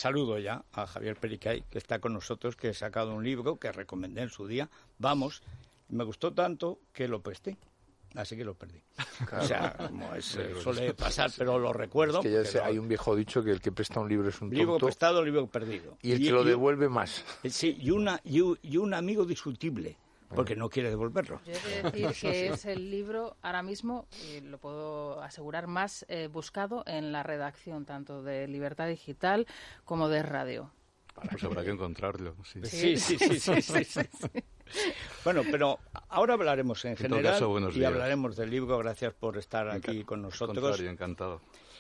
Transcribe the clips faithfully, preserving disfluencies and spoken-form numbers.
saludo ya a Javier Pericay, que está con nosotros, que he sacado un libro que recomendé en su día, Vamos, me gustó tanto que lo presté. Así que lo perdí. Claro. O sea, como es, eh, suele pasar, pero lo recuerdo. Es que ya sé, hay un viejo dicho que el que presta un libro es un tonto. Libro prestado, libro perdido. Y el que y, lo devuelve y, más. Sí, y, una, y, y un amigo discutible, porque bueno. no quiere devolverlo. Yo he de decir que es el libro ahora mismo, y lo puedo asegurar, más eh, buscado en la redacción, tanto de Libertad Digital como de Radio. Pues habrá que encontrarlo. Sí, sí, sí, sí. sí, sí, sí, sí. Bueno, pero ahora hablaremos en, en general caso, y hablaremos del libro. Gracias por estar Enca- aquí con nosotros. Contrario, encantado.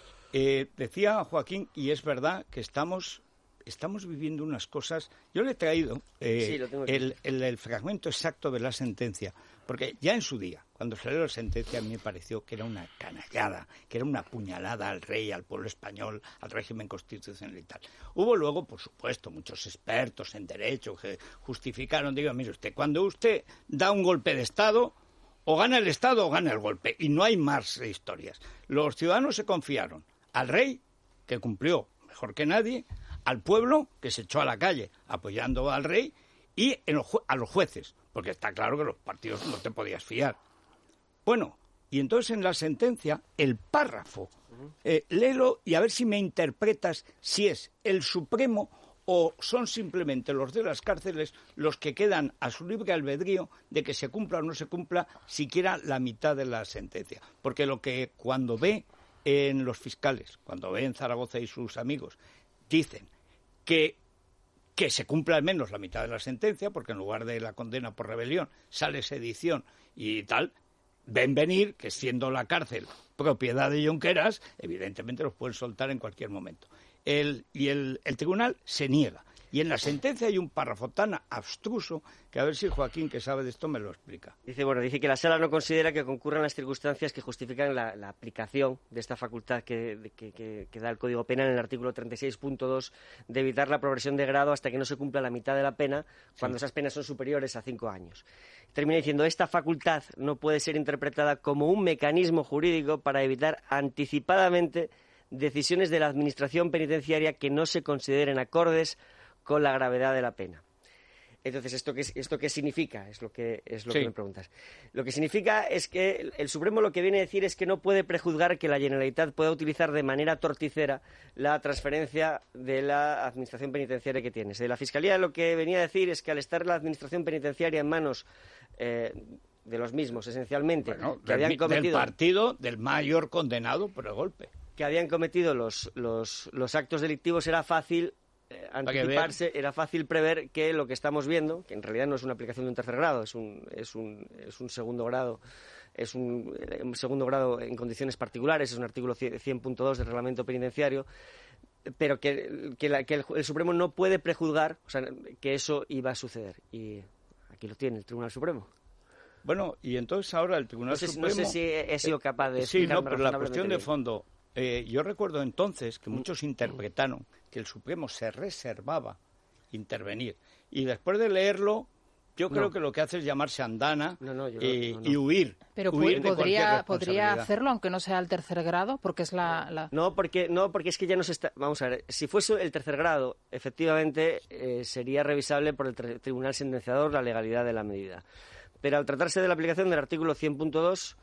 Eh, decía Joaquín, y es verdad que estamos estamos viviendo unas cosas. Yo le he traído eh, sí, lo el, el, el fragmento exacto de la sentencia, porque ya en su día, cuando salió la sentencia, a mí me pareció que era una canallada, que era una puñalada al rey, al pueblo español, al régimen constitucional y tal. Hubo luego, por supuesto, muchos expertos en derecho que justificaron, digo, mire usted, cuando usted da un golpe de Estado, o gana el Estado o gana el golpe, y no hay más historias. Los ciudadanos se confiaron al rey, que cumplió mejor que nadie, al pueblo, que se echó a la calle apoyando al rey, y en los ju- a los jueces, porque está claro que los partidos no te podías fiar. Bueno, y entonces en la sentencia, el párrafo, eh, léelo y a ver si me interpretas si es el Supremo o son simplemente los de las cárceles los que quedan a su libre albedrío de que se cumpla o no se cumpla siquiera la mitad de la sentencia. Porque lo que cuando ve en los fiscales, cuando ve en Zaragoza y sus amigos, dicen que, que se cumpla al menos la mitad de la sentencia, porque en lugar de la condena por rebelión sale sedición y tal, ven venir que siendo la cárcel propiedad de Junqueras, evidentemente los pueden soltar en cualquier momento. El, y el, el tribunal se niega. Y en la sentencia hay un párrafo tan abstruso que a ver si Joaquín, que sabe de esto, me lo explica. Dice, bueno, dice que la Sala no considera que concurran las circunstancias que justifican la, la aplicación de esta facultad que, que, que, que da el Código Penal en el artículo treinta y seis punto dos de evitar la progresión de grado hasta que no se cumpla la mitad de la pena cuando sí. esas penas son superiores a cinco años. Termina diciendo, esta facultad no puede ser interpretada como un mecanismo jurídico para evitar anticipadamente decisiones de la Administración Penitenciaria que no se consideren acordes con la gravedad de la pena. Entonces, ¿esto qué, esto qué significa? Es lo que es lo sí. que me preguntas. Lo que significa es que el, el Supremo lo que viene a decir es que no puede prejuzgar que la Generalitat pueda utilizar de manera torticera la transferencia de la Administración Penitenciaria que tiene. De la Fiscalía lo que venía a decir es que al estar la Administración Penitenciaria en manos eh, de los mismos, esencialmente, bueno, que habían cometido... del partido del mayor condenado por el golpe. Que habían cometido los, los, los actos delictivos, era fácil... Eh, anticiparse, era fácil prever que lo que estamos viendo, que en realidad no es una aplicación de un tercer grado, es un, es un, es un segundo grado, es un, un segundo grado en condiciones particulares, es un artículo cien punto dos del reglamento penitenciario, pero que, que, la, que el, el Supremo no puede prejuzgar, o sea, que eso iba a suceder. Y aquí lo tiene el Tribunal Supremo. Bueno, y entonces ahora el Tribunal no sé, Supremo... No sé si he sido capaz de... Eh, sí, no, pero la cuestión de fondo... Eh, yo recuerdo entonces que muchos interpretaron que el Supremo se reservaba intervenir. Y después de leerlo, yo creo no. que lo que hace es llamarse andana no, no, eh, no, no. y huir. Pero huir podría, podría hacerlo, aunque no sea el tercer grado, porque es la... la... No, porque, no, porque es que ya no se está... Vamos a ver, si fuese el tercer grado, efectivamente eh, sería revisable por el tri- Tribunal Sentenciador la legalidad de la medida. Pero al tratarse de la aplicación del artículo cien punto dos...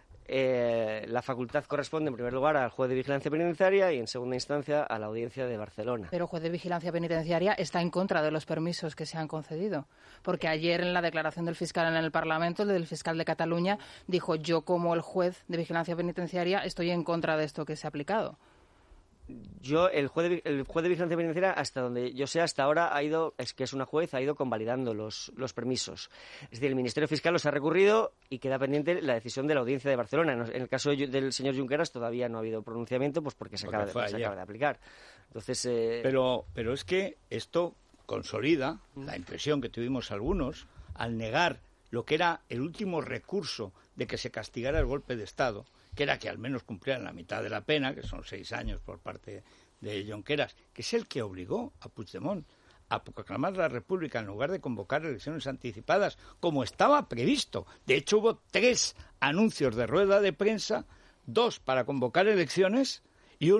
Eh, la facultad corresponde en primer lugar al juez de vigilancia penitenciaria y en segunda instancia a la audiencia de Barcelona. Pero el juez de vigilancia penitenciaria está en contra de los permisos que se han concedido, porque ayer en la declaración del fiscal en el Parlamento, el del fiscal de Cataluña dijo: yo como el juez de vigilancia penitenciaria estoy en contra de esto que se ha aplicado. Yo, el juez, de, el juez de vigilancia penitenciaria, hasta donde yo sé, hasta ahora ha ido, es que es una juez, ha ido convalidando los, los permisos. Es decir, el Ministerio Fiscal los ha recurrido y queda pendiente la decisión de la Audiencia de Barcelona. En el caso del señor Junqueras todavía no ha habido pronunciamiento, pues porque se, porque acaba, de, se acaba de aplicar. Entonces, eh... pero, pero es que esto consolida la impresión que tuvimos algunos al negar lo que era el último recurso de que se castigara el golpe de Estado, que era que al menos cumplieran la mitad de la pena, que son seis años por parte de Junqueras, que es el que obligó a Puigdemont a proclamar la República en lugar de convocar elecciones anticipadas, como estaba previsto. De hecho, hubo tres anuncios de rueda de prensa, dos para convocar elecciones y uno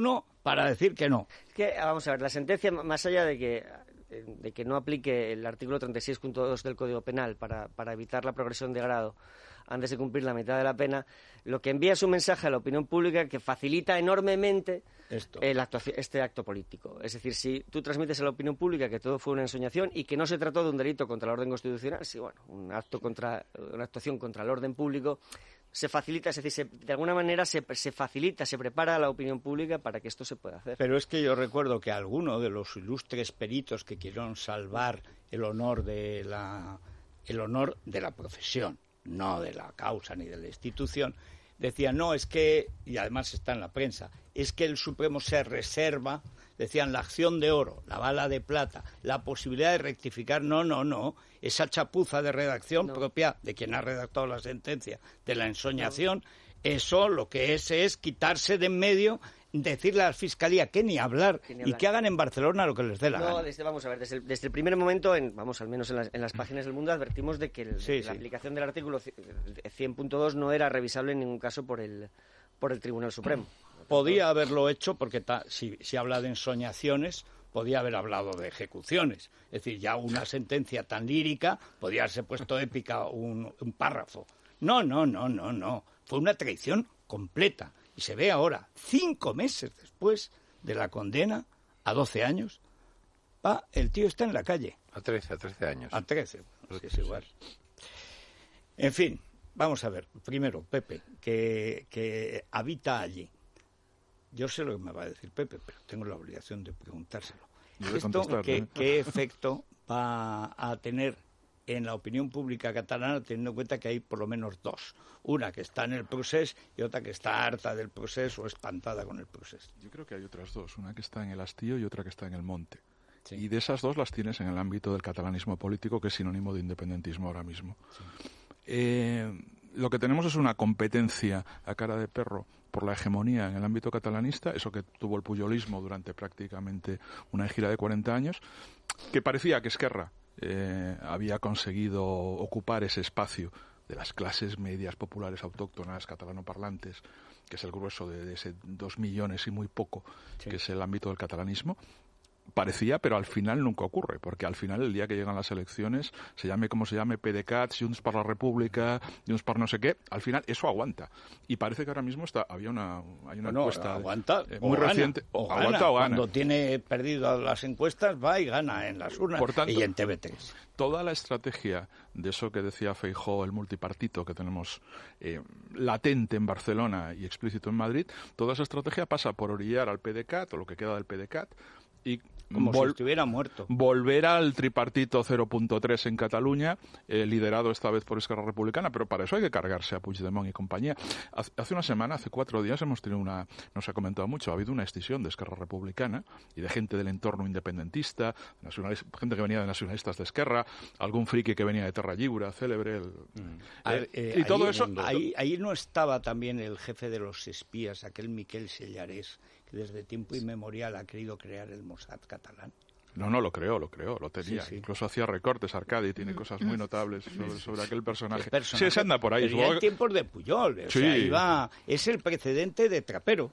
para decir que no. Es que, vamos a ver, la sentencia, más allá de que de que no aplique el artículo treinta y seis punto dos del Código Penal para, para evitar la progresión de grado antes de cumplir la mitad de la pena, lo que envía es un mensaje a la opinión pública que facilita enormemente Esto. El acto, este acto político. Es decir, si tú transmites a la opinión pública que todo fue una ensoñación y que no se trató de un delito contra el orden constitucional, sí, bueno, un acto contra, una actuación contra el orden público, se facilita, es decir, se, de alguna manera se, se facilita, se prepara a la opinión pública para que esto se pueda hacer. Pero es que yo recuerdo que alguno de los ilustres peritos que quisieron salvar el honor de la, el honor de la profesión, no de la causa ni de la institución, decían, no, es que, y además está en la prensa, es que el Supremo se reserva, decían, la acción de oro, la bala de plata, la posibilidad de rectificar, no, no, no, esa chapuza de redacción no. propia de quien ha redactado la sentencia, de la ensoñación, no. eso lo que es es quitarse de en medio, decirle a la Fiscalía que ni hablar, que ni hablar. Y que hagan en Barcelona lo que les dé la no, gana. Desde, vamos a ver, desde el, desde el primer momento, en, vamos, al menos en las, en las páginas del Mundo, advertimos de que el, sí, la sí. aplicación del artículo cien punto dos no era revisable en ningún caso por el, por el Tribunal Supremo. Podía haberlo hecho porque ta, si, si habla de ensoñaciones, podía haber hablado de ejecuciones. Es decir, ya una sentencia tan lírica podía haberse puesto épica un, un párrafo. No, no, no, no, no. Fue una traición completa. Y se ve ahora, cinco meses después de la condena, a doce años, va, el tío está en la calle. A trece, a trece años. A trece, bueno, sí, es igual. En fin, vamos a ver. Primero, Pepe, que, que habita allí. Yo sé lo que me va a decir Pepe, pero tengo la obligación de preguntárselo. ¿Esto qué, qué efecto va a tener en la opinión pública catalana, teniendo en cuenta que hay por lo menos dos? Una que está en el procés y otra que está harta del procés o espantada con el procés. Yo creo que hay otras dos, una que está en el hastío y otra que está en el monte. Sí. Y de esas dos las tienes en el ámbito del catalanismo político, que es sinónimo de independentismo ahora mismo. Sí. Eh, lo que tenemos es una competencia a cara de perro por la hegemonía en el ámbito catalanista, eso que tuvo el puyolismo durante prácticamente una gira de cuarenta años, que parecía que Esquerra eh, había conseguido ocupar ese espacio de las clases medias populares autóctonas catalanoparlantes, que es el grueso de, de ese dos millones y muy poco, sí. que es el ámbito del catalanismo. Parecía, pero al final nunca ocurre, porque al final, el día que llegan las elecciones, se llame como se llame, PDeCAT, Junts per la República, Junts per no sé qué, al final eso aguanta. Y parece que ahora mismo está había una hay una no, encuesta aguanta, eh, muy gana, reciente, o aguanta gana. o gana. Cuando tiene perdido las encuestas, va y gana en las urnas. Por tanto, y en T V tres. Toda la estrategia de eso que decía Feijóo, el multipartito que tenemos eh, latente en Barcelona y explícito en Madrid, toda esa estrategia pasa por orillar al PDeCAT, o lo que queda del PDeCAT, y como vol- si estuviera muerto. Volver al tripartito cero punto tres en Cataluña, eh, liderado esta vez por Esquerra Republicana, pero para eso hay que cargarse a Puigdemont y compañía. Hace una semana, hace cuatro días, hemos tenido una, no se ha comentado mucho, ha habido una escisión de Esquerra Republicana y de gente del entorno independentista, gente que venía de nacionalistas de Esquerra, algún friki que venía de Terra Lliure, célebre. El, mm. eh, eh, y todo ahí, eso... Ahí, ahí no estaba también el jefe de los espías, aquel Miquel Sellarés, que desde tiempo inmemorial ha querido crear el Mossad catalán. No, no, lo creó, lo creó, lo tenía. Sí, sí. Incluso hacía recortes, Arcadi, tiene cosas muy notables sobre, sobre aquel personaje. personaje. Sí, se anda por ahí. Pero en tiempos de Puyol, o sí. sea, iba, es el precedente de Trapero.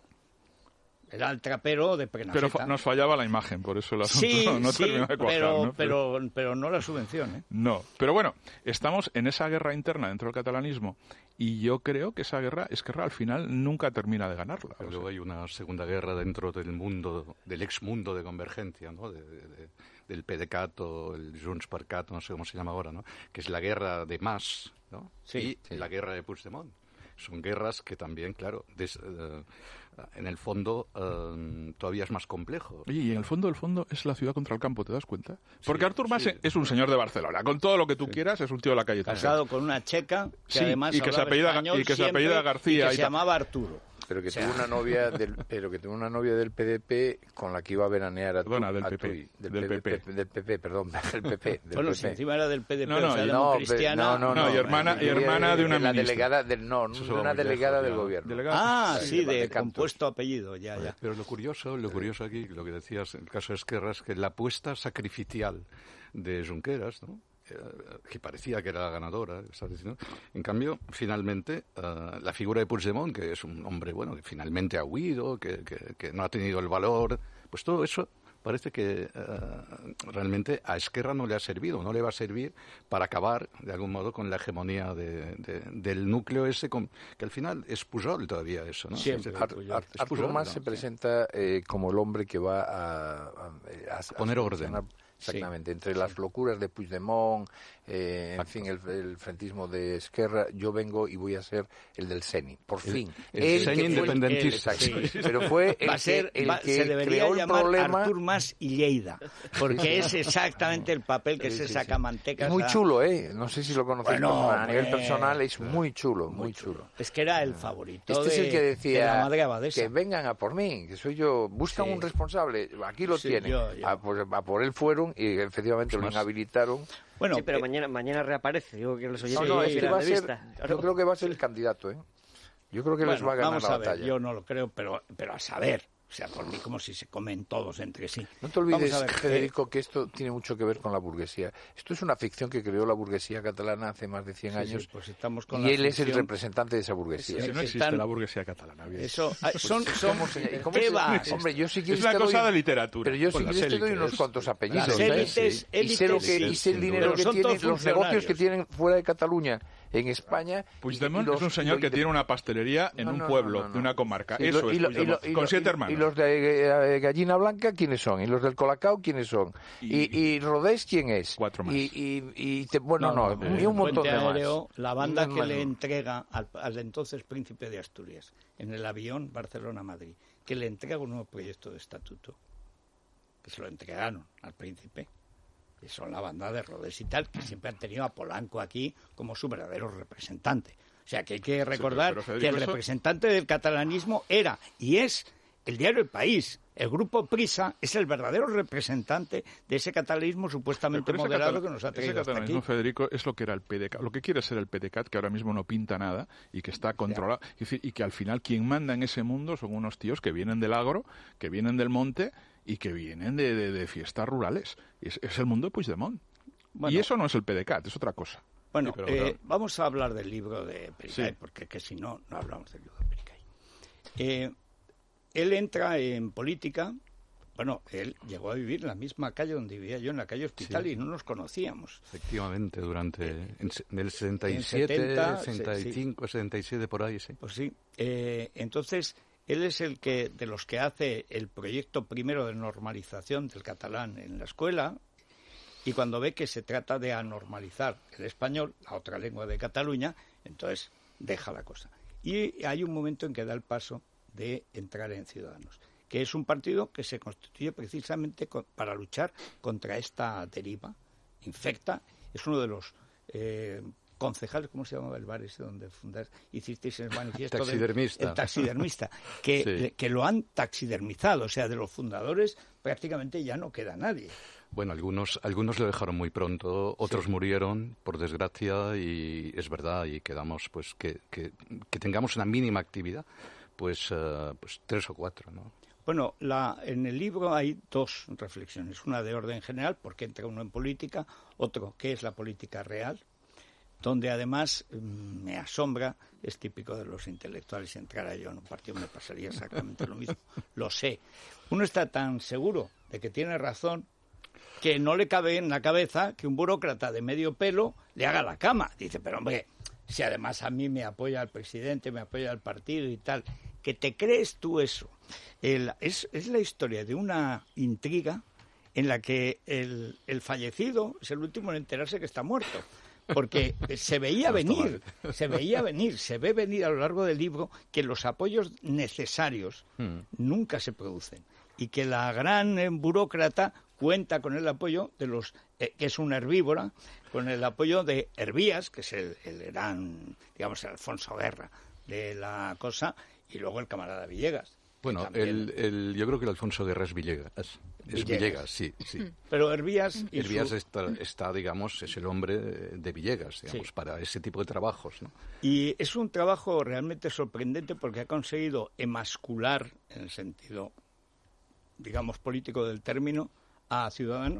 Era el trapero de Prenafeta. Pero nos fallaba la imagen, por eso el asunto sí, no, no sí, terminó de cuajar. Pero, ¿no? pero, pero no la subvención, ¿eh? No, pero bueno, estamos en esa guerra interna dentro del catalanismo y yo creo que esa guerra, Esquerra al final nunca termina de ganarla. Pero luego hay una segunda guerra dentro del mundo, del ex mundo de convergencia, ¿no? De, de, de, del PDeCAT o el Junts per Cat, no sé cómo se llama ahora, ¿no? Que es la guerra de Mas, ¿no? Sí, y sí. la guerra de Puigdemont. Son guerras que también, claro, des, uh, en el fondo uh, todavía es más complejo. Oye, y en el fondo, el fondo es la ciudad contra el campo, ¿te das cuenta? Porque sí, Artur Mas sí. es un señor de Barcelona, con todo lo que tú sí. quieras, es un tío de la calle. Casado con una checa que sí, además y que se apellida y que se apellida García y que y se llamaba Arturo. Pero que o sea, tuvo una novia del pero que tuvo una novia del P D P con la que iba a veranear a tu, Perdona, del a P P, tu, del, del P P, P P. del P P, perdón, del P P, del bueno, P P. si encima era del P D P, no, no, o sea, no, cristiana. No, no, no, no, y hermana, y hermana de una de la ministra. delegada del no, de una delegada del gobierno. Delegada. Ah, sí, sí de, de compuesto apellido, ya, ya. Pero lo curioso, lo curioso aquí, lo que decías, en el caso de Esquerra, es que la apuesta sacrificial de Junqueras, ¿no? que parecía que era la ganadora, diciendo. En cambio, finalmente, uh, la figura de Puigdemont, que es un hombre, bueno, que finalmente ha huido, que, que, que no ha tenido el valor, pues todo eso parece que uh, realmente a Esquerra no le ha servido, no le va a servir para acabar, de algún modo, con la hegemonía de, de, del núcleo ese, con, que al final es Pujol todavía eso, ¿no? Siempre. Es, Ar, Ar, es Artur Mas se presenta eh, como el hombre que va a, a, a, a poner a orden. Exactamente, sí, entre sí. las locuras de Puigdemont, eh, en fin, el, el frentismo de Esquerra, yo vengo y voy a ser el del Seni, por el, fin. El, el Seni independentista. Sí. Pero fue el, va a ser, que, el va, que se debería creó el llamar problema. Artur Mas y Lleida, porque es exactamente el papel que sí, se sí, saca sí. mantecas. Es muy a... chulo, ¿eh? No sé si lo conocéis, bueno, a nivel pues, personal es muy chulo, muy, muy chulo. chulo. Es que era el favorito Este de, es el que decía de la madre abadesa. Que vengan a por mí, que soy yo. Buscan sí. un responsable, aquí lo sí, tienen. Yo, yo. A, pues, a por él fueron y efectivamente lo inhabilitaron. Bueno, sí, pero eh, mañana mañana reaparece. Digo que los oyentes no, no, es que va a ser, vista. Yo creo que va a ser el candidato, ¿eh? Yo creo que bueno, les va a ganar vamos la a ver, batalla. Yo no lo creo, pero, pero a saber. O sea, por mí como si se comen todos entre sí. No te olvides, ver, Federico, que esto tiene mucho que ver con la burguesía. Esto es una ficción que creó la burguesía catalana hace más de cien sí, años. Sí, pues estamos con y la él ficción. es el representante de esa burguesía. Sí, no existe Están... la burguesía catalana. Bien. Eso, son, son, ¿Cómo se, cómo ¿qué se, va? Hombre, yo si quieres es una te cosa doy, de literatura. Pero yo si quieres te doy unos cuantos apellidos. Las élites, ¿eh? y sé, lo que, y sé el dinero que tienen, los negocios que tienen fuera de Cataluña, en España. Puigdemont es un señor que tiene una pastelería en un pueblo de una comarca. Eso es Puigdemont, con siete hermanos. Y los de Gallina Blanca, ¿quiénes son? ¿Y los del Colacao, quiénes son? ¿Y, y Rodés, quién es? Cuatro más. Y, y, y te, bueno, no, no eh, y un montón de aéreo, más. La banda que le entrega al, al entonces príncipe de Asturias, en el avión Barcelona-Madrid, que le entrega un nuevo proyecto de estatuto, que se lo entregaron al príncipe, que son la banda de Rodés y tal, que siempre han tenido a Polanco aquí como su verdadero representante. O sea, que hay que recordar sí, que el eso... representante del catalanismo era y es el diario El País. El grupo Prisa es el verdadero representante de ese catalanismo supuestamente pero, pero moderado catala- que nos ha traído ese catalanismo, hasta aquí. Federico, es lo que era el P D C A T, lo que quiere ser el P D C A T, que ahora mismo no pinta nada y que está controlado. Es decir, y que al final quien manda en ese mundo son unos tíos que vienen del agro, que vienen del monte y que vienen de, de, de fiestas rurales. Es, es el mundo de Puigdemont. Bueno, y eso no es el P D C A T, es otra cosa. Bueno, sí, pero, eh, claro. vamos a hablar del libro de Pericay, sí. porque que si no, no hablamos del libro de Pericay. Eh, él entra en política. Bueno, él llegó a vivir en la misma calle donde vivía yo, en la calle Hospital, sí. y no nos conocíamos. Efectivamente, durante en, en el setenta y siete, setenta, setenta y cinco, sí. setenta y siete, por ahí, sí. Pues sí. Eh, entonces, él es el que de los que hace el proyecto primero de normalización del catalán en la escuela, y cuando ve que se trata de anormalizar el español, la otra lengua de Cataluña, entonces deja la cosa. Y hay un momento en que da el paso de entrar en Ciudadanos, que es un partido que se constituye precisamente con, para luchar contra esta deriva infecta. Es uno de los eh, concejales, ¿cómo se llamaba el bar ese donde fundas, hicisteis el manifiesto? Taxidermista. De, el taxidermista, que, sí. que lo han taxidermizado, o sea, de los fundadores prácticamente ya no queda nadie. Bueno, algunos algunos lo dejaron muy pronto, otros sí. murieron, por desgracia, y es verdad, y quedamos, pues, que, que, que tengamos una mínima actividad, pues, uh, pues tres o cuatro, ¿no? Bueno, la, en el libro hay dos reflexiones, una de orden general, porque entra uno en política, otro, ¿qué es la política real?, donde además mmm, me asombra, es típico de los intelectuales, si entrara yo en un partido me pasaría exactamente lo mismo, lo sé. Uno está tan seguro de que tiene razón que no le cabe en la cabeza que un burócrata de medio pelo le haga la cama. Dice, pero hombre, si además a mí me apoya el presidente, me apoya el partido y tal, ¿que te crees tú eso? El, es, es la historia de una intriga en la que el, el fallecido es el último en enterarse que está muerto. Porque se veía venir, se veía venir, se ve venir a lo largo del libro que los apoyos necesarios mm. nunca se producen y que la gran eh, burócrata cuenta con el apoyo de los, eh, que es una herbívora, con el apoyo de Hervías, que es el, el gran, digamos, el Alfonso Guerra de la cosa, y luego el camarada Villegas. Bueno, el, el, yo creo que el Alfonso Guerra es Villegas. Es Villegas, Villegas sí, sí. Pero Hervías... Y Hervías su... está, está, digamos, es el hombre de Villegas, digamos, sí. para ese tipo de trabajos, ¿no? Y es un trabajo realmente sorprendente porque ha conseguido emascular, en el sentido, digamos, político del término, a Ciudadanos,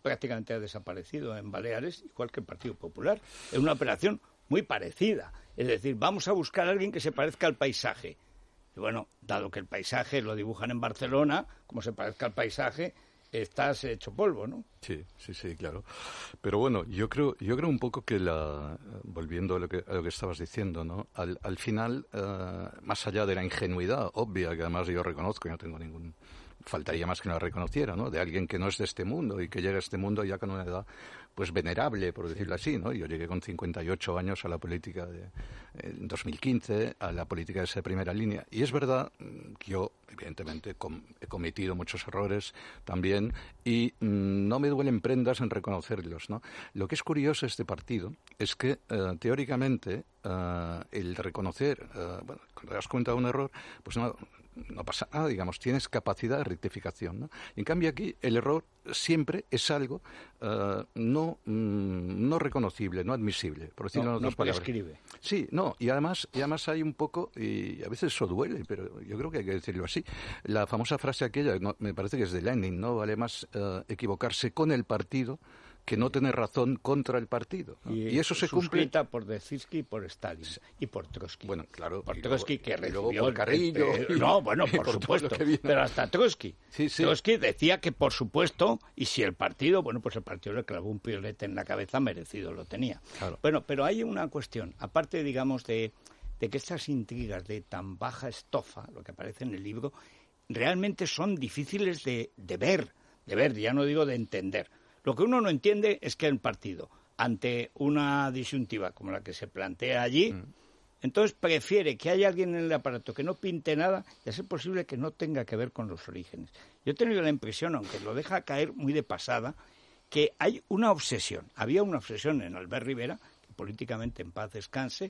prácticamente ha desaparecido en Baleares, igual que el Partido Popular. Es una operación muy parecida. Es decir, vamos a buscar a alguien que se parezca al paisaje. Y bueno, dado que el paisaje lo dibujan en Barcelona, como se parezca al paisaje, estás hecho polvo, ¿no? Sí, sí, sí, claro. Pero bueno, yo creo, yo creo un poco que la, volviendo a lo que, a lo que estabas diciendo, ¿no? Al, al final, uh, más allá de la ingenuidad obvia, que además yo reconozco, y no tengo ningún, faltaría más que no la reconociera, ¿no? De alguien que no es de este mundo y que llega a este mundo ya con una edad, pues venerable, por decirlo así, ¿no? Yo llegué con cincuenta y ocho años a la política de, en dos mil quince, a la política de esa primera línea. Y es verdad que yo, evidentemente, com, he cometido muchos errores también y mmm, no me duelen prendas en reconocerlos, ¿no? Lo que es curioso de este partido es que, uh, teóricamente, uh, el reconocer, uh, bueno, cuando te das cuenta de un error, pues no... no pasa nada, digamos, tienes capacidad de rectificación, ¿no? En cambio aquí el error siempre es algo uh, no mm, no reconocible, no admisible, por decirlo no, en otras no palabras. Prescribe. Sí, no, y además, y además hay un poco, y a veces eso duele, pero yo creo que hay que decirlo así, la famosa frase aquella, no, me parece que es de Lenin, ¿no? Vale más uh, equivocarse con el partido que no tener razón contra el partido, ¿no? Y, y eso se cumple por Dezhirski y por Stalin y por Trotsky. Bueno, claro. Por Trotsky, luego, que recibió... luego por Carrillo. El, el, no, bueno, por, por supuesto. Pero hasta Trotsky. Sí, sí. Trotsky decía que, por supuesto, y si el partido... Bueno, pues el partido le clavó un piolete en la cabeza, merecido lo tenía. Claro. Bueno, pero hay una cuestión. Aparte, digamos, de, de que estas intrigas de tan baja estofa, lo que aparece en el libro, realmente son difíciles de, de ver. De ver, ya no digo de entender. Lo que uno no entiende es que el partido, ante una disyuntiva como la que se plantea allí, mm. entonces prefiere que haya alguien en el aparato que no pinte nada y a ser posible que no tenga que ver con los orígenes. Yo he tenido la impresión, aunque lo deja caer muy de pasada, que hay una obsesión. Había una obsesión en Albert Rivera, que políticamente en paz descanse,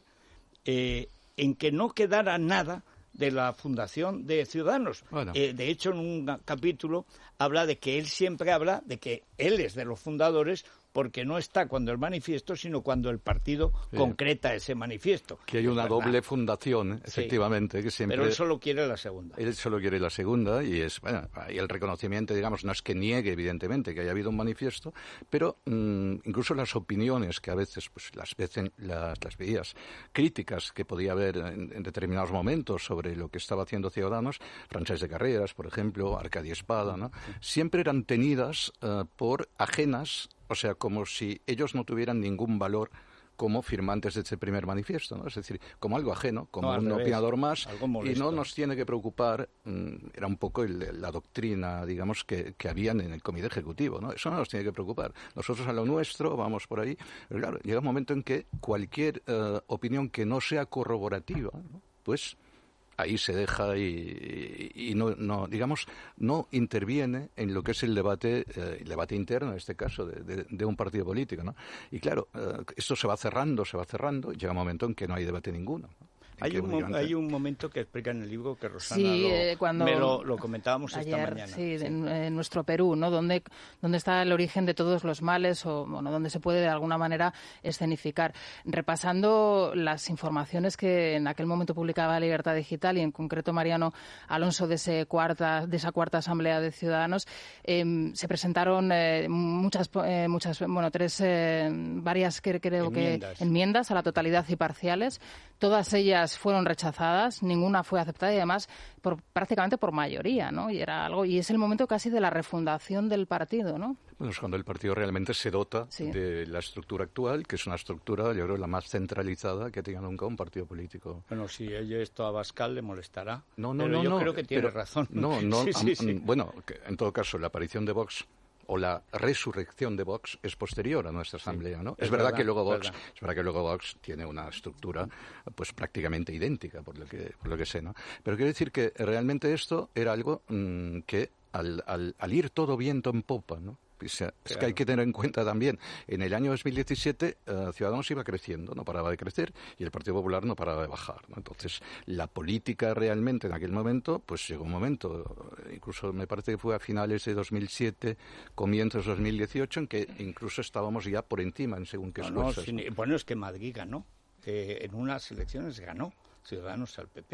eh, en que no quedara nada de la fundación de Ciudadanos. Bueno. Eh, de hecho, en un capítulo habla de que él siempre habla de que él es de los fundadores porque no está cuando el manifiesto, sino cuando el partido sí. concreta ese manifiesto. Que hay una doble fundación, efectivamente. Sí. Que siempre... Pero él solo quiere la segunda. Él solo quiere la segunda y es, bueno, y el reconocimiento, digamos, no es que niegue, evidentemente, que haya habido un manifiesto, pero mmm, incluso las opiniones que a veces, pues las veces, las, las veías críticas que podía haber en, en determinados momentos sobre lo que estaba haciendo Ciudadanos, Francesc de Carreras, por ejemplo, Arcadi Espada, ¿no? Siempre eran tenidas uh, por ajenas. O sea, como si ellos no tuvieran ningún valor como firmantes de este primer manifiesto, ¿no? Es decir, como algo ajeno, como no, un revés, opinador más, y no nos tiene que preocupar, mmm, era un poco el, la doctrina, digamos, que, que habían en el comité ejecutivo, ¿no? Eso no nos tiene que preocupar. Nosotros a lo nuestro vamos por ahí, pero claro, llega un momento en que cualquier uh, opinión que no sea corroborativa, ¿no? Pues ahí se deja y, y, y no, no, digamos, no interviene en lo que es el debate, eh, el debate interno, en este caso, de, de, de un partido político, ¿no? Y claro, eh, esto se va cerrando, se va cerrando, llega un momento en que no hay debate ninguno, ¿no? Hay un, mo- hay un momento que explica en el libro que Rosana sí, lo, eh, cuando me lo, lo comentábamos ayer, esta mañana. Sí, sí. En, en nuestro Perú, ¿no? Donde, donde está el origen de todos los males o, bueno, donde se puede de alguna manera escenificar. Repasando las informaciones que en aquel momento publicaba Libertad Digital y en concreto Mariano Alonso de, ese cuarta, de esa cuarta Asamblea de Ciudadanos, eh, se presentaron eh, muchas, eh, muchas, bueno, tres, eh, varias que, creo enmiendas. que enmiendas a la totalidad y parciales. Todas ellas fueron rechazadas, ninguna fue aceptada y además por, prácticamente por mayoría, ¿no? Y era algo y es el momento casi de la refundación del partido, ¿no? Bueno, es cuando el partido realmente se dota sí. de la estructura actual, que es una estructura, yo creo, la más centralizada que tenga nunca un partido político. Bueno, si ello esto a Abascal le molestará. No, no, pero no. yo no, creo que tiene pero, razón. No, no. sí, sí, sí. Bueno, que en todo caso, la aparición de Vox o la resurrección de Vox es posterior a nuestra asamblea, ¿no? Sí, es, es verdad, verdad que luego Vox, verdad. es verdad que luego Vox tiene una estructura pues prácticamente idéntica por lo que por lo que sé, ¿no? Pero quiero decir que realmente esto era algo mmm, que al, al, al ir todo viento en popa, ¿no? O sea, es claro. que hay que tener en cuenta también, en el año dos mil diecisiete uh, Ciudadanos iba creciendo, no paraba de crecer, y el Partido Popular no paraba de bajar, ¿no? Entonces, la política realmente en aquel momento, pues llegó un momento, incluso me parece que fue a finales de dos mil siete, comienzos de dos mil dieciocho, en que incluso estábamos ya por encima en según qué no, fuerzas. No, sin, bueno, es que Madrid ganó, eh, en unas elecciones ganó Ciudadanos al P P.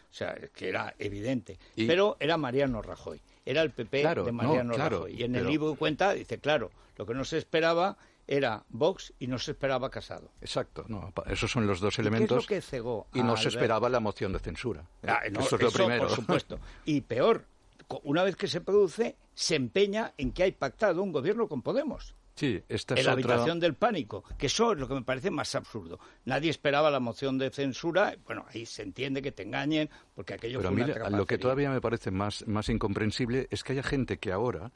O sea, que era evidente. ¿Y? Pero era Mariano Rajoy. Era el P P claro, de Mariano no, claro, Rajoy. Y en pero... el libro cuenta, dice, claro, lo que no se esperaba era Vox y no se esperaba Casado. Exacto, no, esos son los dos elementos. ¿Qué es lo que cegó y no se esperaba la moción de censura. Ah, no, eso es lo eso, primero. Por supuesto. Y peor, una vez que se produce, se empeña en que hay pactado un gobierno con Podemos. Sí, esta es en la otra... habitación del pánico, que eso es lo que me parece más absurdo. Nadie esperaba la moción de censura, bueno, ahí se entiende que te engañen, porque aquello Pero fue mira, una lo que todavía me parece más, más incomprensible es que haya gente que ahora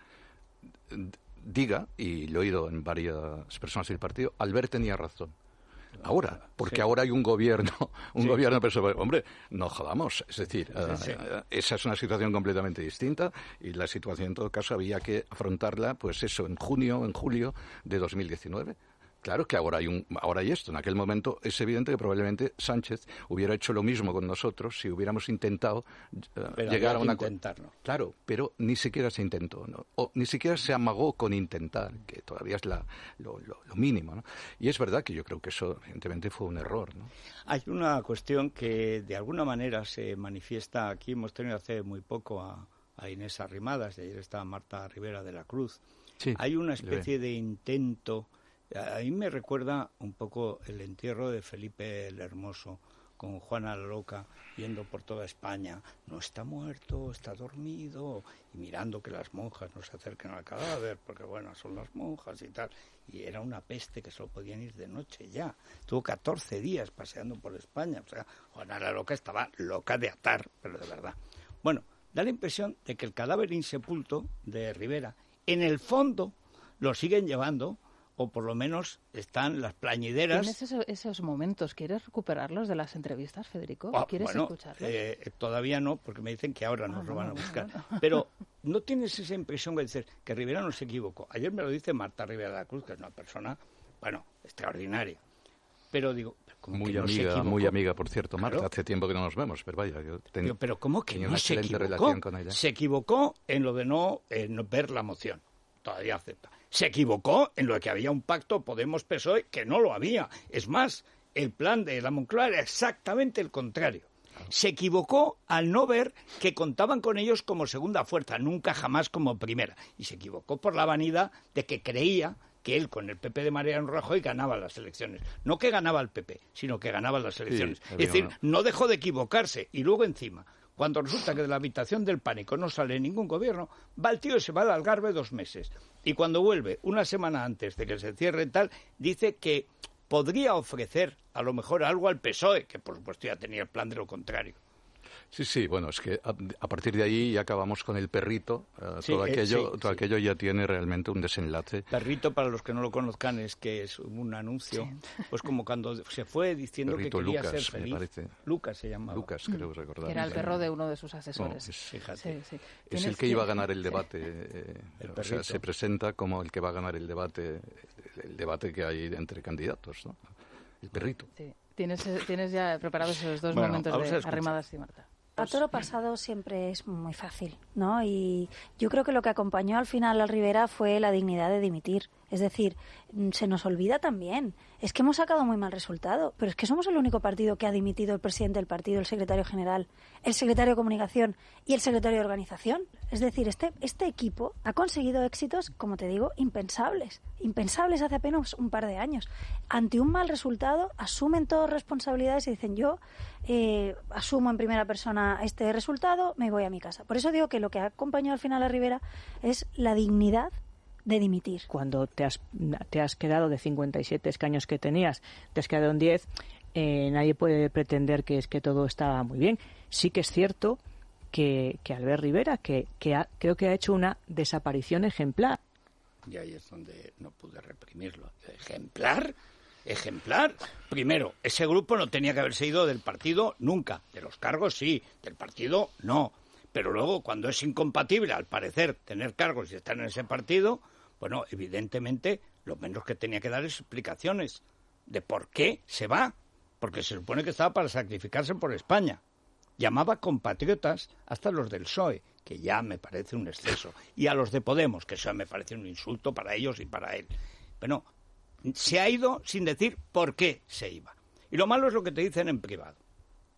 diga, y lo he oído en varias personas del partido, Albert tenía razón. Ahora, porque sí. ahora hay un gobierno, un sí. gobierno, pero hombre, no jodamos, es decir, sí, sí. Uh, esa es una situación completamente distinta y la situación en todo caso había que afrontarla, pues eso, en junio, en julio de dos mil diecinueve. Claro que ahora hay un, ahora hay esto. En aquel momento es evidente que probablemente Sánchez hubiera hecho lo mismo con nosotros si hubiéramos intentado uh, llegar a una intentarlo. Claro, pero ni siquiera se intentó, ¿no? O ni siquiera se amagó con intentar, que todavía es la, lo, lo, lo mínimo, ¿no? Y es verdad que yo creo que eso evidentemente fue un error, ¿no? Hay una cuestión que de alguna manera se manifiesta aquí. Hemos tenido hace muy poco a, a Inés Arrimadas, de ayer estaba Marta Rivera de la Cruz. Sí, hay una especie de intento. A mí me recuerda un poco el entierro de Felipe el Hermoso con Juana la Loca, yendo por toda España. No está muerto, está dormido, y mirando que las monjas no se acerquen al cadáver, porque bueno, son las monjas y tal. Y era una peste que solo podían ir de noche ya. Tuvo catorce días paseando por España. O sea, Juana la Loca estaba loca de atar, pero de verdad. Bueno, da la impresión de que el cadáver insepulto de Rivera, en el fondo, lo siguen llevando, o por lo menos están las plañideras. ¿Tienes esos, esos momentos? ¿Quieres recuperarlos de las entrevistas, Federico? Oh, ¿Quieres bueno, escucharlos? Eh, todavía no, porque me dicen que ahora nos ah, lo van a buscar. No, no. Pero ¿no tienes esa impresión de decir que Rivera no se equivocó? Ayer me lo dice Marta Rivera de la Cruz, que es una persona, bueno, extraordinaria. Pero digo, ¿cómo muy que no amiga, se equivocó? muy amiga, por cierto, Marta. Claro. Hace tiempo que no nos vemos, pero vaya, yo ten... Digo, pero ¿cómo que tenía no una se excelente equivocó? relación con ella. Se equivocó en lo de no, eh, no ver la moción. Todavía acepta. Se equivocó en lo de que había un pacto Podemos-P S O E, que no lo había. Es más, el plan de la Moncloa era exactamente el contrario. Se equivocó al no ver que contaban con ellos como segunda fuerza, nunca jamás como primera. Y se equivocó por la vanidad de que creía que él con el P P de Mariano Rajoy ganaba las elecciones. No que ganaba el P P, sino que ganaba las elecciones. Sí, es decir, no. no dejó de equivocarse. Y luego encima, cuando resulta que de la habitación del pánico no sale ningún gobierno, va el tío y se va al Algarve dos meses. Y cuando vuelve, una semana antes de que se cierre tal, dice que podría ofrecer a lo mejor algo al P S O E, que por supuesto ya tenía el plan de lo contrario. Sí, sí, bueno, es que a, a partir de ahí ya acabamos con el perrito. Uh, sí, todo aquello, eh, sí, todo sí. aquello ya tiene realmente un desenlace. Perrito, para los que no lo conozcan, es que es un anuncio, sí. pues como cuando se fue diciendo perrito que quería Lucas, ser feliz. Me parece. Lucas se llamaba. Lucas, creo recordar. Que era el perro de uno de sus asesores. No, es, Fíjate. Sí, sí. Es el que iba a ganar el debate. Eh, el o sea, se presenta como el que va a ganar el debate, el debate que hay entre candidatos, ¿no? El perrito. Sí. Tienes, tienes ya preparados esos dos bueno, momentos de Arrimadas y Marta. A toro pasado siempre es muy fácil, ¿no? Y yo creo que lo que acompañó al final al Rivera fue la dignidad de dimitir. Es decir, se nos olvida también. Es que hemos sacado muy mal resultado, pero es que somos el único partido que ha dimitido el presidente del partido, el secretario general, el secretario de comunicación y el secretario de organización. Es decir, este, este equipo ha conseguido éxitos, como te digo, impensables. Impensables hace apenas un par de años. Ante un mal resultado, asumen todas responsabilidades y dicen yo eh, asumo en primera persona este resultado, me voy a mi casa. Por eso digo que lo que ha acompañado al final a Rivera es la dignidad de dimitir. Cuando te has, te has quedado de cincuenta y siete escaños que tenías, te has quedado en diez, eh, nadie puede pretender que es que todo estaba muy bien. Sí que es cierto que, que Albert Rivera, que, que ha, creo que ha hecho una desaparición ejemplar. Y ahí es donde no pude reprimirlo. ¿Ejemplar? ¿Ejemplar? Primero, ese grupo no tenía que haberse ido del partido nunca. De los cargos sí, del partido no. Pero luego, cuando es incompatible, al parecer, tener cargos y estar en ese partido, bueno, evidentemente, lo menos que tenía que dar es explicaciones de por qué se va. Porque se supone que estaba para sacrificarse por España. Llamaba compatriotas hasta los del P S O E, que ya me parece un exceso. Y a los de Podemos, que eso me parece un insulto para ellos y para él. Bueno, se ha ido sin decir por qué se iba. Y lo malo es lo que te dicen en privado.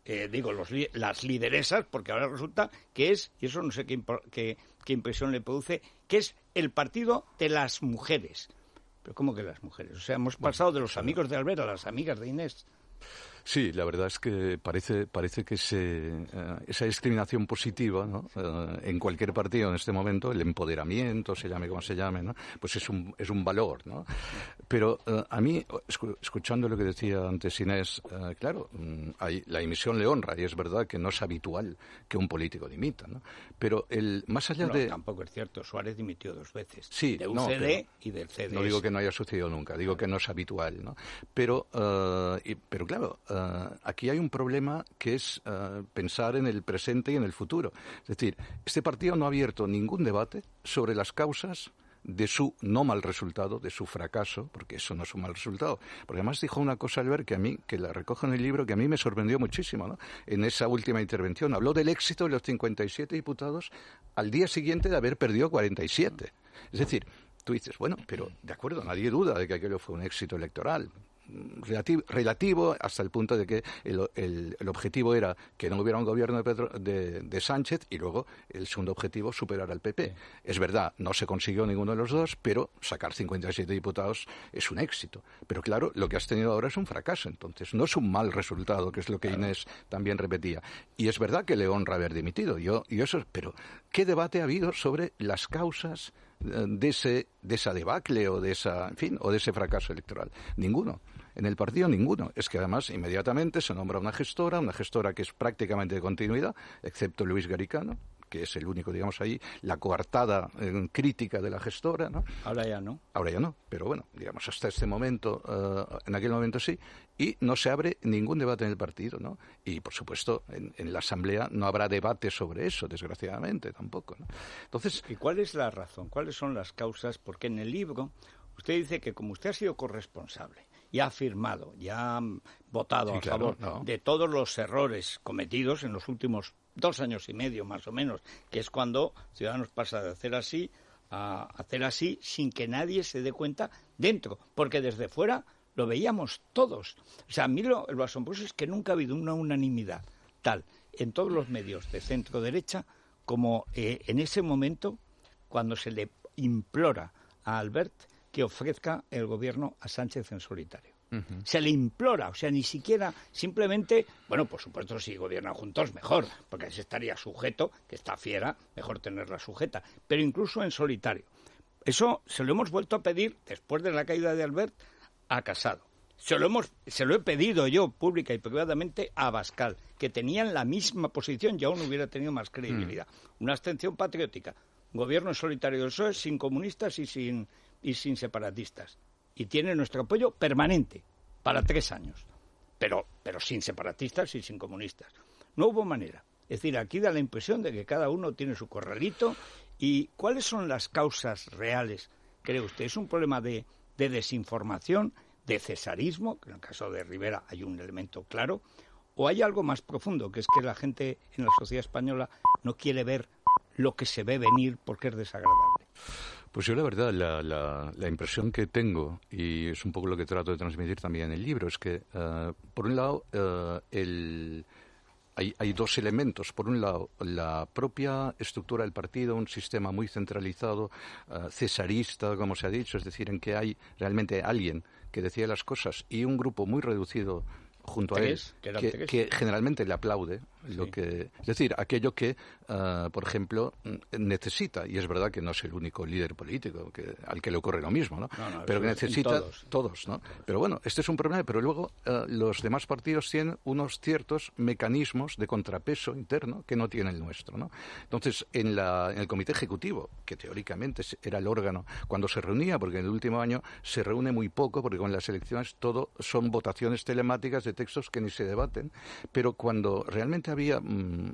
eh, digo, los, las lideresas, porque ahora resulta que es, y eso no sé qué, qué, qué impresión le produce, que es el partido de las mujeres. ¿Pero cómo que las mujeres? O sea, hemos pasado de los amigos de Albert a las amigas de Inés. Sí, la verdad es que parece parece que se, uh, esa discriminación positiva, ¿no? uh, en cualquier partido en este momento, el empoderamiento, se llame como se llame, ¿no? Pues es un es un valor, ¿no? Pero uh, a mí, escuchando lo que decía antes Inés, uh, claro, um, hay, la dimisión le honra y es verdad que no es habitual que un político dimita, ¿no? Pero el más allá no, de tampoco es cierto. Suárez dimitió dos veces. Sí, de U no, C D pero, y del C D S. No digo que no haya sucedido nunca, digo que no es habitual, ¿no? Pero uh, y, pero claro. Uh, aquí hay un problema que es uh, pensar en el presente y en el futuro. Es decir, este partido no ha abierto ningún debate sobre las causas de su no mal resultado, de su fracaso, porque eso no es un mal resultado. Porque además dijo una cosa, Albert, que a mí, que la recojo en el libro, que a mí me sorprendió muchísimo, ¿no? En esa última intervención. Habló del éxito de los cincuenta y siete diputados al día siguiente de haber perdido cuarenta y siete. Es decir, tú dices, bueno, pero de acuerdo, nadie duda de que aquello fue un éxito electoral. Relativo, relativo hasta el punto de que el, el, el objetivo era que no hubiera un gobierno de, Pedro, de, de Sánchez y luego el segundo objetivo superar al P P. Sí. Es verdad, no se consiguió ninguno de los dos, pero sacar cincuenta y siete diputados es un éxito. Pero claro, lo que has tenido ahora es un fracaso, entonces no es un mal resultado, que es lo que claro. Inés también repetía. Y es verdad que le honra haber dimitido, yo, y eso, pero ¿qué debate ha habido sobre las causas de ese de esa debacle o de esa, en fin, o de ese fracaso electoral? Ninguno. En el partido ninguno. Es que además inmediatamente se nombra una gestora, una gestora que es prácticamente de continuidad, excepto Luis Garicano, que es el único, digamos, ahí, la coartada eh, crítica de la gestora, ¿no? Ahora ya no. Ahora ya no, pero bueno, digamos, hasta este momento, uh, en aquel momento sí, y no se abre ningún debate en el partido, ¿no? Y, por supuesto, en, en la Asamblea no habrá debate sobre eso, desgraciadamente, tampoco, ¿no? Entonces... ¿Y cuál es la razón? ¿Cuáles son las causas? Porque en el libro usted dice que como usted ha sido corresponsable y ha afirmado, ya ha votado sí, a claro, favor no. de todos los errores cometidos en los últimos dos años y medio, más o menos, que es cuando Ciudadanos pasa de hacer así a hacer así sin que nadie se dé cuenta dentro, porque desde fuera lo veíamos todos. O sea, a mí lo, lo asombroso es que nunca ha habido una unanimidad tal en todos los medios de centro-derecha como eh, en ese momento cuando se le implora a Albert que ofrezca el gobierno a Sánchez en solitario. Uh-huh. Se le implora, o sea, ni siquiera, simplemente, bueno, por supuesto, si gobiernan juntos, mejor, porque así estaría sujeto, que está fiera, mejor tenerla sujeta, pero incluso en solitario. Eso se lo hemos vuelto a pedir, después de la caída de Albert, a Casado. Se lo, hemos, se lo he pedido yo, pública y privadamente, a Abascal, que tenían la misma posición y aún hubiera tenido más credibilidad. Uh-huh. Una abstención patriótica, gobierno en solitario del P S O E, sin comunistas y sin... y sin separatistas. Y tiene nuestro apoyo permanente para tres años. Pero, pero sin separatistas y sin comunistas. No hubo manera. Es decir, aquí da la impresión de que cada uno tiene su corralito. ¿Y cuáles son las causas reales, cree usted? ¿Es un problema de, de desinformación, de cesarismo, que en el caso de Rivera hay un elemento claro, o hay algo más profundo, que es que la gente en la sociedad española no quiere ver lo que se ve venir porque es desagradable? Pues yo la verdad, la, la, la impresión que tengo, y es un poco lo que trato de transmitir también en el libro, es que, uh, por un lado, uh, el, hay, hay dos elementos. Por un lado, la propia estructura del partido, un sistema muy centralizado, uh, cesarista, como se ha dicho, es decir, en que hay realmente alguien que decía las cosas y un grupo muy reducido junto a él, que, que, que generalmente le aplaude, lo sí. que, es decir, aquello que, uh, por ejemplo, necesita, y es verdad que no es el único líder político que, al que le ocurre lo mismo, ¿no? no, no pero que necesita todos. todos, ¿no? Pero bueno, este es un problema, pero luego uh, los demás partidos tienen unos ciertos mecanismos de contrapeso interno que no tiene el nuestro, ¿no? Entonces, en, la, en el Comité Ejecutivo, que teóricamente era el órgano, cuando se reunía, porque en el último año se reúne muy poco, porque con las elecciones todo son votaciones telemáticas de textos que ni se debaten, pero cuando realmente había mmm,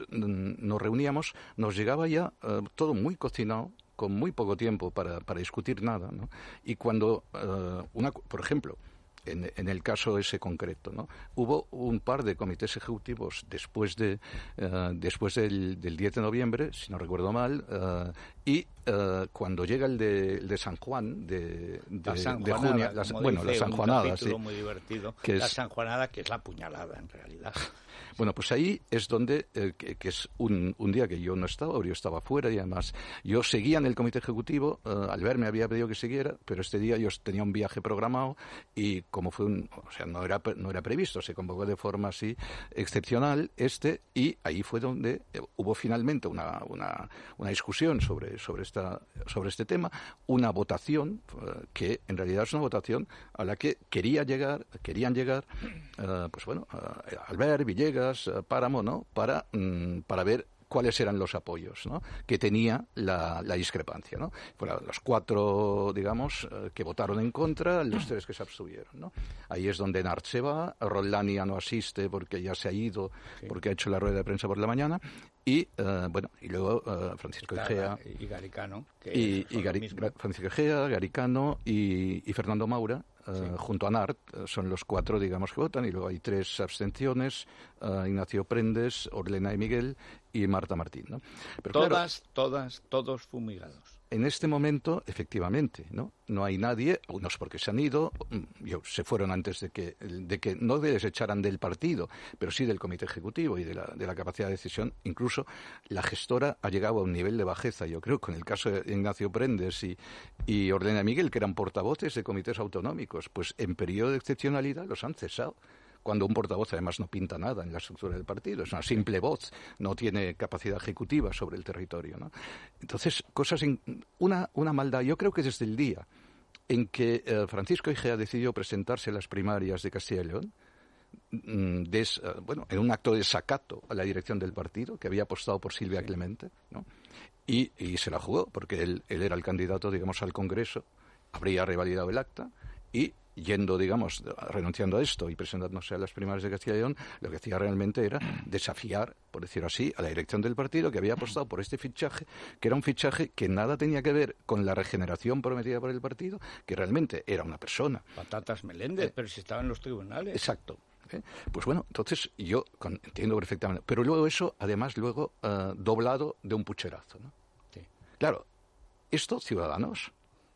nos reuníamos, nos llegaba ya uh, todo muy cocinado, con muy poco tiempo para, para discutir nada, ¿no? Y cuando, uh, una, por ejemplo, en, en el caso ese concreto, ¿no? Hubo un par de comités ejecutivos después de uh, después del, del diez de noviembre, si no recuerdo mal, uh, Y uh, cuando llega el de, el de San Juan, de, de, la San de Juanada, junio, la, bueno, la San Juanada, sí. Muy divertido. Que la es, San Juanada, que es la puñalada, en realidad. Bueno, pues ahí es donde, eh, que, que es un, un día que yo no estaba, yo estaba fuera y además yo seguía en el comité ejecutivo, uh, Albert me había pedido que siguiera, pero este día yo tenía un viaje programado y como fue un, o sea, no era, no era previsto, se convocó de forma así excepcional este y ahí fue donde eh, hubo finalmente una, una, una discusión sobre, sobre, esta, sobre este tema, una votación uh, que en realidad es una votación a la que quería llegar, querían llegar, uh, pues bueno, uh, Albert, Villegas, Páramo, ¿no? Para, mmm, para ver cuáles eran los apoyos, ¿no? Que tenía la, la discrepancia, ¿no? Fueron los cuatro, digamos, eh, que votaron en contra, los tres que se abstuvieron, ¿no? Ahí es donde Nart se va, Roldán ya no asiste porque ya se ha ido, sí. Porque ha hecho la rueda de prensa por la mañana, y, uh, bueno, y luego uh, Francisco Egea... Y Garicano. Que y, y Gari, Francisco Egea, Garicano y, y Fernando Maura, Uh, sí. Junto a Nart, uh, son los cuatro, digamos, que votan, y luego hay tres abstenciones, uh, Ignacio Prendes, Orlena y Miguel, y Marta Martín, ¿no? Pero todas, claro, todas, todos fumigados. En este momento, efectivamente, ¿no? No hay nadie, unos porque se han ido, yo, se fueron antes de que, de que no les echaran del partido, pero sí del comité ejecutivo y de la, de la capacidad de decisión. Incluso la gestora ha llegado a un nivel de bajeza, yo creo, con el caso de Ignacio Prendes y, y Orlena Miguel, que eran portavoces de comités autonómicos, pues en periodo de excepcionalidad los han cesado. Cuando un portavoz además no pinta nada en la estructura del partido, es una simple voz, no tiene capacidad ejecutiva sobre el territorio, ¿no? Entonces, cosas in, una, una maldad. Yo creo que desde el día en que eh, Francisco Egea decidió presentarse a las primarias de Castilla y León, mm, des, uh, bueno, en un acto de desacato a la dirección del partido, que había apostado por Silvia sí. Clemente, ¿no? Y, y se la jugó, porque él, él era el candidato, digamos, al Congreso, habría revalidado el acta, y yendo, digamos, renunciando a esto y presentándose a las primarias de Castilla y León, lo que hacía realmente era desafiar, por decirlo así, a la dirección del partido, que había apostado por este fichaje, que era un fichaje que nada tenía que ver con la regeneración prometida por el partido, que realmente era una persona. Patatas Meléndez, eh, pero si estaba en los tribunales. Exacto. ¿eh? Pues bueno, entonces yo con, entiendo perfectamente. Pero luego eso, además, luego uh, doblado de un pucherazo, ¿no? Sí. Claro, esto, Ciudadanos...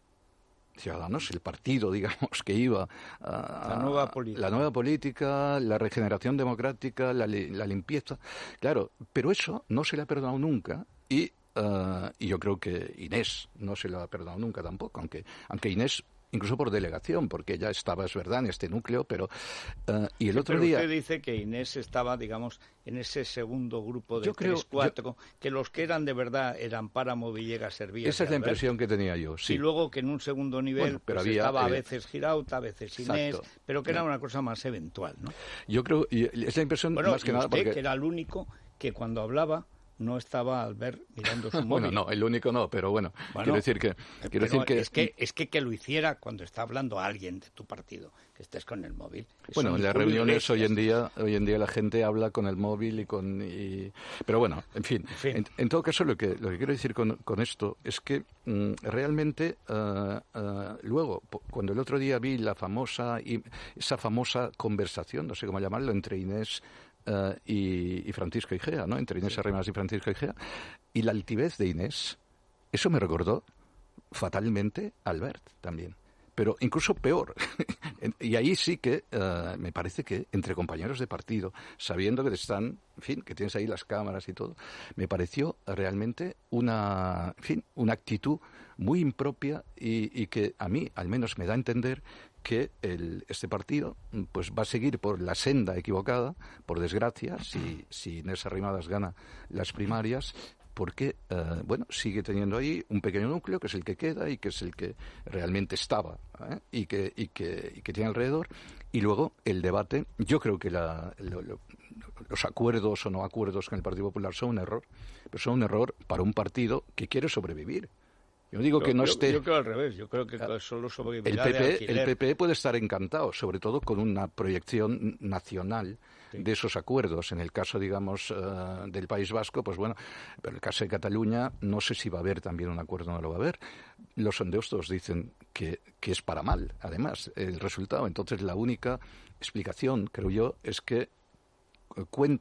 Ciudadanos, el partido, digamos, que iba a la nueva política, la, nueva política, la regeneración democrática, la, la limpieza, claro, pero eso no se le ha perdonado nunca y, uh, y yo creo que Inés no se lo ha perdonado nunca tampoco, aunque, aunque Inés incluso por delegación, porque ella estaba, es verdad, en este núcleo, pero... Uh, y el sí, otro pero día... usted dice que Inés estaba, digamos, en ese segundo grupo de yo creo, tres, cuatro, yo... que los que eran de verdad eran Páramo, Villegas, Servías... Esa es la Albert, impresión que tenía yo, sí. Y luego que en un segundo nivel bueno, pero pues había, estaba a eh... veces Girauta, a veces Inés, exacto, pero que era no. una cosa más eventual, ¿no? Yo creo, y es la impresión bueno, más que y nada usted, porque... que era el único que cuando hablaba no estaba Albert mirando su móvil. Bueno, no, el único no, pero bueno, bueno quiero decir que... Quiero decir que... Es, que, es que que lo hiciera cuando está hablando alguien de tu partido, que estés con el móvil. Bueno, en las reuniones hoy en día hoy en día la gente habla con el móvil y con... Y... Pero bueno, en fin, en, fin. en, en todo caso lo que, lo que quiero decir con, con esto es que mmm, realmente uh, uh, luego, cuando el otro día vi la famosa, esa famosa conversación, no sé cómo llamarlo, entre Inés... Uh, y, y Francisco Egea, ¿no? Entre Inés sí. Arrimadas y Francisco Egea. Y la altivez de Inés, eso me recordó fatalmente a Albert también. Pero incluso peor. Y ahí sí que uh, me parece que entre compañeros de partido, sabiendo que te están, en fin, que tienes ahí las cámaras y todo, me pareció realmente una, en fin, una actitud muy impropia y, y que a mí, al menos, me da a entender que el, este partido pues va a seguir por la senda equivocada, por desgracia, si, si Inés Arrimadas gana las primarias, porque, uh, bueno, sigue teniendo ahí un pequeño núcleo, que es el que queda y que es el que realmente estaba, ¿eh? y, que, y, que, y que tiene alrededor. Y luego el debate, yo creo que la, lo, lo, los acuerdos o no acuerdos con el Partido Popular son un error, pero son un error para un partido que quiere sobrevivir. Yo digo que no yo, esté... Yo creo al revés, yo creo que solo sobrevivirá el P P, de alquiler. El P P puede estar encantado, sobre todo con una proyección nacional sí. de esos acuerdos. En el caso, digamos, uh, del País Vasco, pues bueno, pero en el caso de Cataluña no sé si va a haber también un acuerdo o no lo va a haber. Los sondeos todos dicen que, que es para mal, además, el resultado. Entonces la única explicación, creo yo, es que cuenten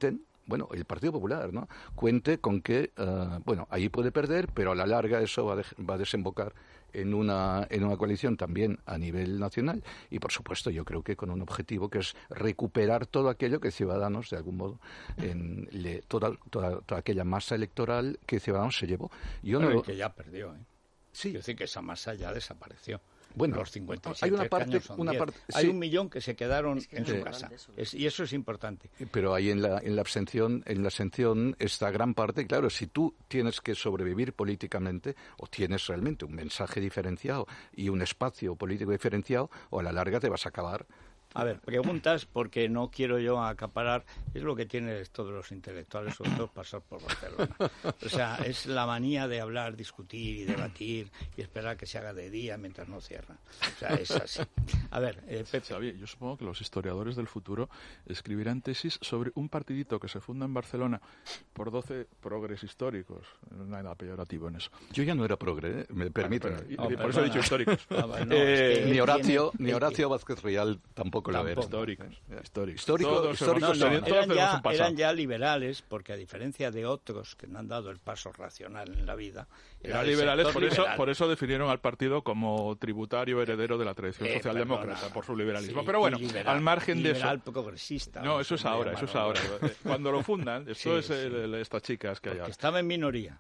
bueno, el Partido Popular, ¿no?, cuente con que, uh, bueno, ahí puede perder, pero a la larga eso va, de, va a desembocar en una, en una coalición también a nivel nacional y, por supuesto, yo creo que con un objetivo que es recuperar todo aquello que Ciudadanos, de algún modo, en le, toda, toda, toda aquella masa electoral que Ciudadanos se llevó. Yo bueno, no y lo... que ya perdió, ¿eh? Sí. Quiero decir que esa masa ya desapareció. Bueno, los cincuenta y siete hay una parte, son una diez. parte, hay sí. un millón que se quedaron es que en no su es casa, eso. es, y eso es importante. Pero ahí en la, en la abstención, en la abstención está gran parte. Claro, si tú tienes que sobrevivir políticamente o tienes realmente un mensaje diferenciado y un espacio político diferenciado, o a la larga te vas a acabar. A ver, preguntas, porque no quiero yo acaparar, es lo que tienen todos los intelectuales, sobre todo pasar por Barcelona. O sea, es la manía de hablar, discutir y debatir y esperar que se haga de día mientras no cierran. O sea, es así. A ver, eh, Pepe. Xavier, yo supongo que los historiadores del futuro escribirán tesis sobre un partidito que se funda en Barcelona por doce progres históricos. No hay nada peyorativo en eso. Yo ya no era progre, ¿eh? Me permiten. Bueno, pero, No, y, por eso he dicho históricos. No, no, eh, es que ni Horacio, tiene, ni Horacio Vázquez Rial tampoco lo era. Históricos. Históricos. Histórico, Todos histórico, hemos- No, no, todos eran, tenemos ya, un pasado. eran ya liberales, porque a diferencia de otros que no han dado el paso racional en la vida, Eran el liberales, sector por eso, liberal. por eso definieron al partido como tributario heredero de la tradición Eh, socialdemócrata, perdona. por su liberalismo. Sí, Pero bueno, y liberal, al margen de liberal eso... progresista. No, eso es se ahora, eso llamaron, es ahora. ¿no? Cuando lo fundan, esto Sí, es el- sí. el- estas chicas que hay Porque ahora. estaba en minoría.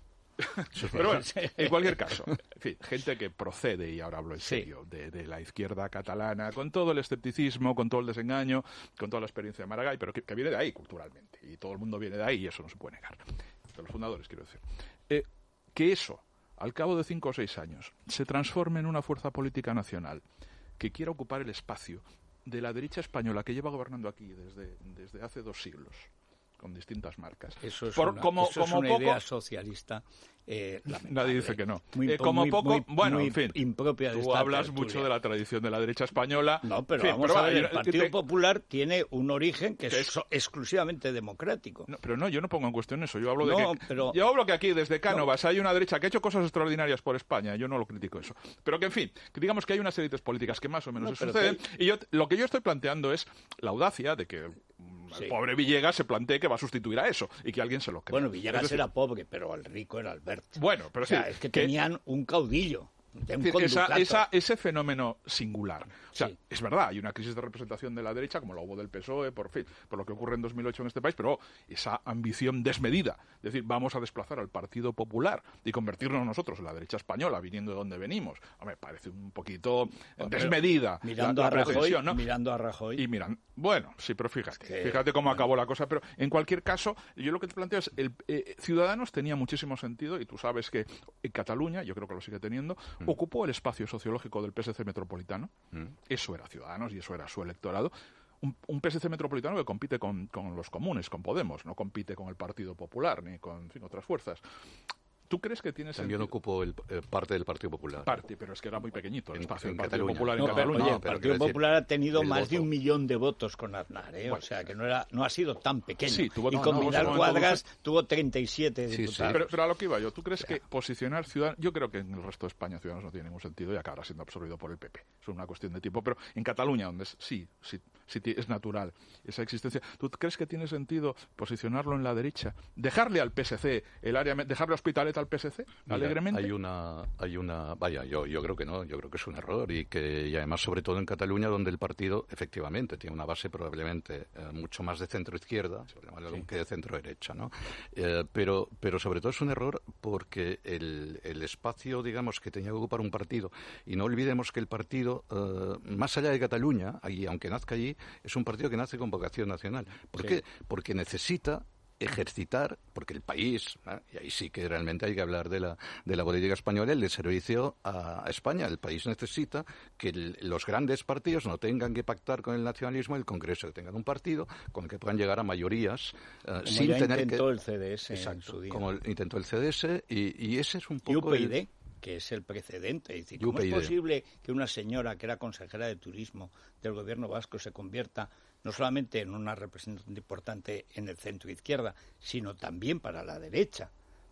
Pero bueno, en cualquier caso, en fin, gente que procede, y ahora hablo en Sí. serio, de, de la izquierda catalana, con todo el escepticismo, con todo el desengaño, con toda la experiencia de Maragall, pero que, que viene de ahí culturalmente, y todo el mundo viene de ahí, y eso no se puede negar. De los fundadores, quiero decir. Eh, que eso, al cabo de cinco o seis años, se transforme en una fuerza política nacional que quiera ocupar el espacio de la derecha española que lleva gobernando aquí desde, desde hace dos siglos, con distintas marcas. Eso es Por- una, como, eso es como una poco, idea socialista. Eh, lamentable. Nadie dice que no. Muy, Eh, como muy, poco, muy- bueno, muy en fin, impropia de tú esta hablas tertulia. mucho de la tradición de la derecha española. No, pero En fin, vamos pero a va, ver, el yo- Partido te- Popular tiene un origen que que es es- so- exclusivamente democrático. No, pero no, yo no pongo en cuestión eso. Yo hablo de No, que pero- yo hablo que aquí desde Cánovas hay una derecha que ha hecho cosas extraordinarias por España. Yo no lo critico eso. Pero que en fin, que digamos que hay unas élites políticas que más o menos No, se pero suceden. que- Y yo lo que yo estoy planteando es la audacia de que mm, Sí. el pobre Villegas se plantee que va a sustituir a eso y que alguien se lo crea. Bueno, Villegas Es decir, era pobre, pero el rico era Albert. Bueno, pero O sea, sí, es que que- tenían un caudillo, un Es decir, esa, conductato. esa- ese fenómeno singular. O sea, Sí. es verdad, hay una crisis de representación de la derecha, como la hubo del P S O E, por fin, por lo que ocurre en dos mil ocho en este país, pero esa ambición desmedida, es decir, vamos a desplazar al Partido Popular y convertirnos nosotros en la derecha española, viniendo de donde venimos. Me parece un poquito Pero desmedida mirando la, a la Rajoy, pretensión, ¿no? mirando a Rajoy. Y miran, bueno, sí, pero fíjate, que, fíjate cómo bueno. acabó la cosa. Pero en cualquier caso, yo lo que te planteo es, el eh, Ciudadanos tenía muchísimo sentido, y tú sabes que en Cataluña, yo creo que lo sigue teniendo, Mm. ocupó el espacio sociológico del P S C metropolitano. Mm. Eso era Ciudadanos y eso era su electorado. Un, un P S C metropolitano que compite con, con los comunes, con Podemos, no compite con el Partido Popular ni con en fin, otras fuerzas. ¿Tú crees que tiene También sentido? ocupó el, eh, parte del Partido Popular. Parte, pero es que era muy pequeñito el En- espacio en del Partido Cataluña. Popular en No, Cataluña. oye, No, el pero Partido quiero decir, Popular ha tenido el más de voto. un millón de votos con Aznar, ¿eh? Bueno, o sea, que no era no ha sido tan pequeño. Sí, tuvo- y no, con no, Vidal no, Cuadras tuvo- tuvo treinta y siete Sí, sí. diputados. Pero, pero a lo que iba yo, ¿tú crees que posicionar Ciudadanos... Yo creo que en el resto de España Ciudadanos no tiene ningún sentido y acabará siendo absorbido por el P P. Es una cuestión de tiempo. Pero en Cataluña, donde es, sí, sí, sí ti- es natural esa existencia, ¿tú crees que tiene sentido posicionarlo en la derecha? ¿Dejarle al P S C el área... ¿Dejarle a Hospitalet al P S C? Mira, ¿Alegremente? Hay una, hay una, vaya, yo, yo creo que no, yo creo que es un error y que, y además sobre todo en Cataluña, donde el partido efectivamente tiene una base probablemente eh, mucho más de centro izquierda, que de centro derecha, ¿no? Eh, pero, pero sobre todo es un error porque el, el espacio, digamos, que tenía que ocupar un partido, y no olvidemos que el partido, eh, más allá de Cataluña, y aunque nazca allí, es un partido que nace con vocación nacional. ¿Por Sí. qué? Porque necesita ejercitar, porque el país, ¿eh? y ahí sí que realmente hay que hablar de la, de la política española, el de servicio a, a España. El país necesita que el, los grandes partidos no tengan que pactar con el nacionalismo, el Congreso que tengan un partido con el que puedan llegar a mayorías eh, Como sin ya tener intentó que... el C D S en Exacto, su día. como el- intentó el C D S, y, y ese es un Y poco... U P y el- D, que es el precedente. Es decir, Y ¿cómo es U P y D. posible que una señora que era consejera de turismo del gobierno vasco se convierta no solamente en una representante importante en el centro izquierda, sino también para la derecha?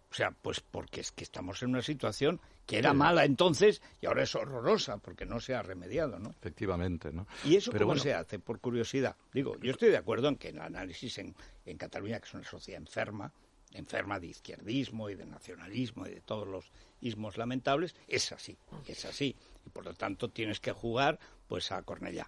O sea, pues porque es que estamos en una situación que era mala entonces y ahora es horrorosa porque no se ha remediado, ¿no? Efectivamente, ¿no? ¿Y eso Pero cómo bueno, se hace? Por curiosidad. Digo, yo estoy de acuerdo en que el análisis en, en Cataluña, que es una sociedad enferma, enferma de izquierdismo y de nacionalismo y de todos los ismos lamentables, es así, es así. Y por lo tanto tienes que jugar pues a Cornellá.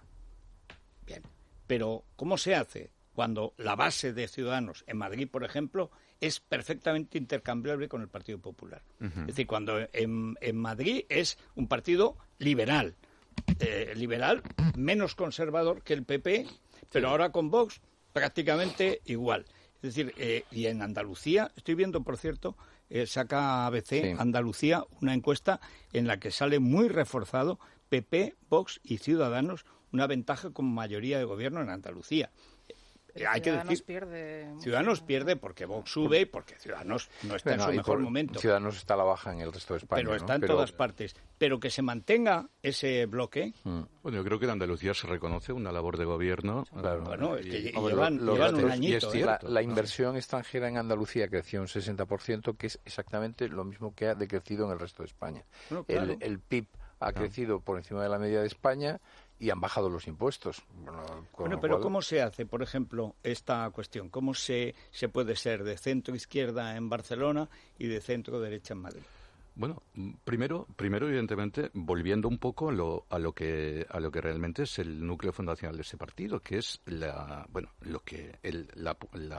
Bien. Pero ¿cómo se hace cuando la base de Ciudadanos en Madrid, por ejemplo, es perfectamente intercambiable con el Partido Popular? Uh-huh. Es decir, cuando en, en Madrid es un partido liberal, eh, liberal menos conservador que el P P, pero sí. Ahora con Vox prácticamente igual. Es decir, eh, y en Andalucía, estoy viendo, por cierto, eh, saca A B C, sí. Andalucía, una encuesta en la que sale muy reforzado P P, Vox y Ciudadanos, una ventaja con mayoría de gobierno en Andalucía. Eh, hay que decir, pierde Ciudadanos mucho. pierde porque Vox sube, porque Ciudadanos no está bueno, en su mejor momento. Ciudadanos está a la baja en el resto de España. Pero está ¿no? en pero... todas partes. Pero que se mantenga ese bloque. Mm. Bueno, yo creo que en Andalucía se reconoce una labor de gobierno. Claro, bueno, es que y, llevan, lo, llevan lo, un añito. Es cierto, ¿eh? la, la inversión extranjera en Andalucía creció un sesenta por ciento, que es exactamente lo mismo que ha decrecido en el resto de España. Bueno, claro. el, el P I B ha no. crecido por encima de la media de España y han bajado los impuestos. Bueno, bueno pero cual... ¿cómo se hace, por ejemplo, esta cuestión? ¿Cómo se, se puede ser de centro-izquierda en Barcelona y de centro-derecha en Madrid? Bueno, primero, primero evidentemente, volviendo un poco a lo, a lo que a lo que realmente es el núcleo fundacional de ese partido, que es la, bueno, lo que el, la,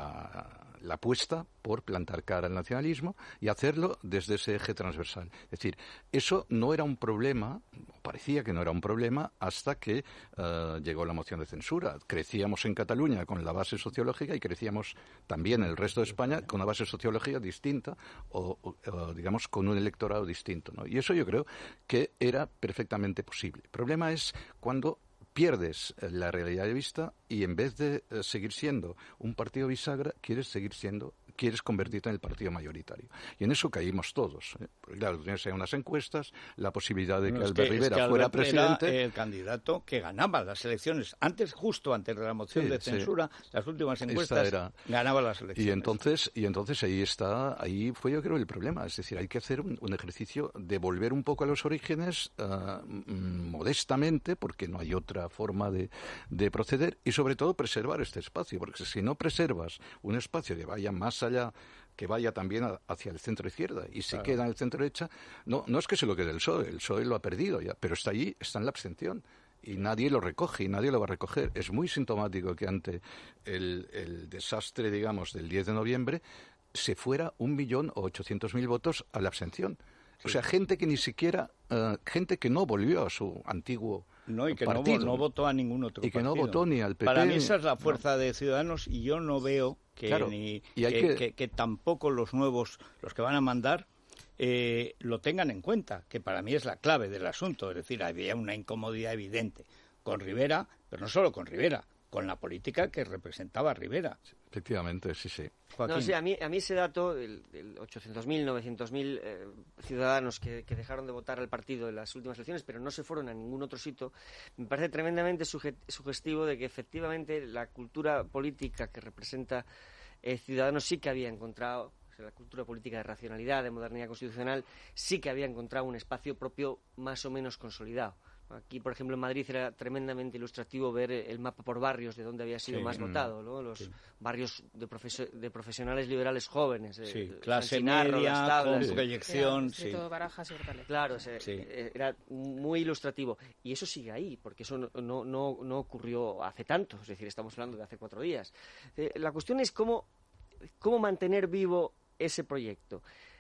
la, la apuesta por plantar cara al nacionalismo y hacerlo desde ese eje transversal. Es decir, eso no era un problema, parecía que no era un problema hasta que uh, llegó la moción de censura. Crecíamos en Cataluña con la base sociológica y crecíamos también en el resto de España con una base sociológica distinta o, o, o digamos, con un electorado distinto, ¿no? Y eso yo creo que era perfectamente posible. El problema es cuando pierdes la realidad de vista y en vez de uh, seguir siendo un partido bisagra, quieres seguir siendo quieres convertirte en el partido mayoritario. Y en eso caímos todos. ¿eh? Porque claro, tienes unas encuestas, la posibilidad de que no, Albert que, Rivera es que fuera Albert presidente. Era el candidato que ganaba las elecciones. Antes, justo antes de la moción sí, de censura, sí. las últimas encuestas era... ganaba las elecciones. Y entonces, y entonces ahí está, ahí fue yo creo el problema. Es decir, hay que hacer un, un ejercicio de volver un poco a los orígenes uh, modestamente, porque no hay otra forma de, de proceder, y sobre todo preservar este espacio, porque si no preservas un espacio que vaya más allá, que vaya también a, hacia el centro izquierda y se claro. queda en el centro derecha, no, no es que se lo quede el P S O E, el P S O E lo ha perdido ya, pero está allí, está en la abstención y nadie lo recoge y nadie lo va a recoger. Es muy sintomático que ante el, el desastre, digamos, del diez de noviembre se fuera un millón o ochocientos mil votos a la abstención. Sí. O sea, gente que ni siquiera, uh, gente que no volvió a su antiguo No, y que partido, no, no votó a ningún otro y que partido. no votó ni al P P. Para mí esa es la fuerza no. de Ciudadanos y yo no veo que, claro. ni, y hay que, que... Que, que tampoco los nuevos, los que van a mandar, eh, lo tengan en cuenta, que para mí es la clave del asunto. Es decir, había una incomodidad evidente con Rivera, pero no solo con Rivera, con la política que representaba Rivera. Efectivamente, sí, sí. No, sí, a mí, a mí ese dato, el, el ochocientos mil, novecientos mil eh, ciudadanos que, que dejaron de votar al partido en las últimas elecciones, pero no se fueron a ningún otro sitio, me parece tremendamente suge- sugestivo de que efectivamente la cultura política que representa eh, Ciudadanos sí que había encontrado, o sea, la cultura política de racionalidad, de modernidad constitucional, sí que había encontrado un espacio propio más o menos consolidado. Aquí, por ejemplo, en Madrid era tremendamente ilustrativo ver el mapa por barrios de dónde había sido sí, más mm, votado, ¿no? Los sí. barrios de, profes- de profesionales liberales jóvenes. Sí, eh, clase Sinarro, media, tablas, con proyección. Sí, sí. Barajas y Hortaleza. Claro, se, sí. era muy ilustrativo. Y eso sigue ahí, porque eso no, no, no, no ocurrió hace tanto, es decir, estamos hablando de hace cuatro días. Eh, la cuestión es cómo, cómo mantener vivo ese proyecto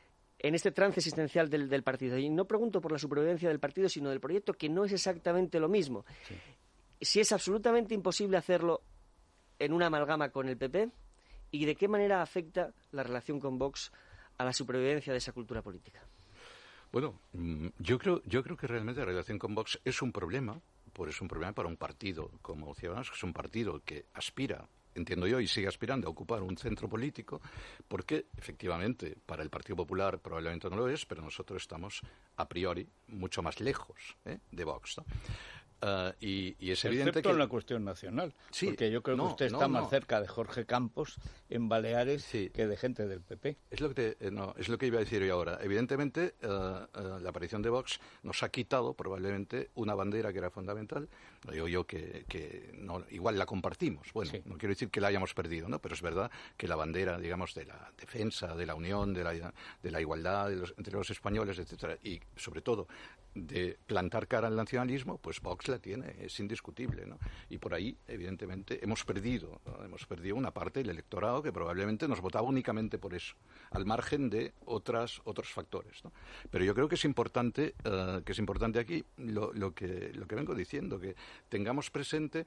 en este trance existencial del, del partido. Y no pregunto por la supervivencia del partido, sino del proyecto, que no es exactamente lo mismo. Sí. Si es absolutamente imposible hacerlo en una amalgama con el P P, ¿y de qué manera afecta la relación con Vox a la supervivencia de esa cultura política? Bueno, yo creo, yo creo que realmente la relación con Vox es un problema, pues es un problema para un partido como Ciudadanos, que es un partido que aspira, entiendo yo, y sigue aspirando a ocupar un centro político, porque efectivamente para el Partido Popular probablemente no lo es, pero nosotros estamos a priori mucho más lejos ¿eh? de Vox, ¿no? Uh, y, y es evidente Excepto que... en la cuestión nacional, sí, porque yo creo no, que usted no, está no. más cerca de Jorge Campos en Baleares sí. que de gente del P P. Es lo que, te, eh, no, es lo que iba a decir yo ahora. Evidentemente, uh, uh, la aparición de Vox nos ha quitado probablemente una bandera que era fundamental. No digo yo que, que no, igual la compartimos. Bueno, sí. No quiero decir que la hayamos perdido, ¿no? Pero es verdad que la bandera, digamos, de la defensa, de la unión, de la, de la igualdad de los, entre los españoles, etcétera, y sobre todo de plantar cara al nacionalismo, pues Vox la tiene, es indiscutible, ¿no? Y por ahí, evidentemente, hemos perdido, ¿no? Hemos perdido una parte del electorado que probablemente nos votaba únicamente por eso, al margen de otras otros factores, ¿no? Pero yo creo que es importante, uh, que es importante aquí lo, lo que lo que vengo diciendo, que tengamos presente,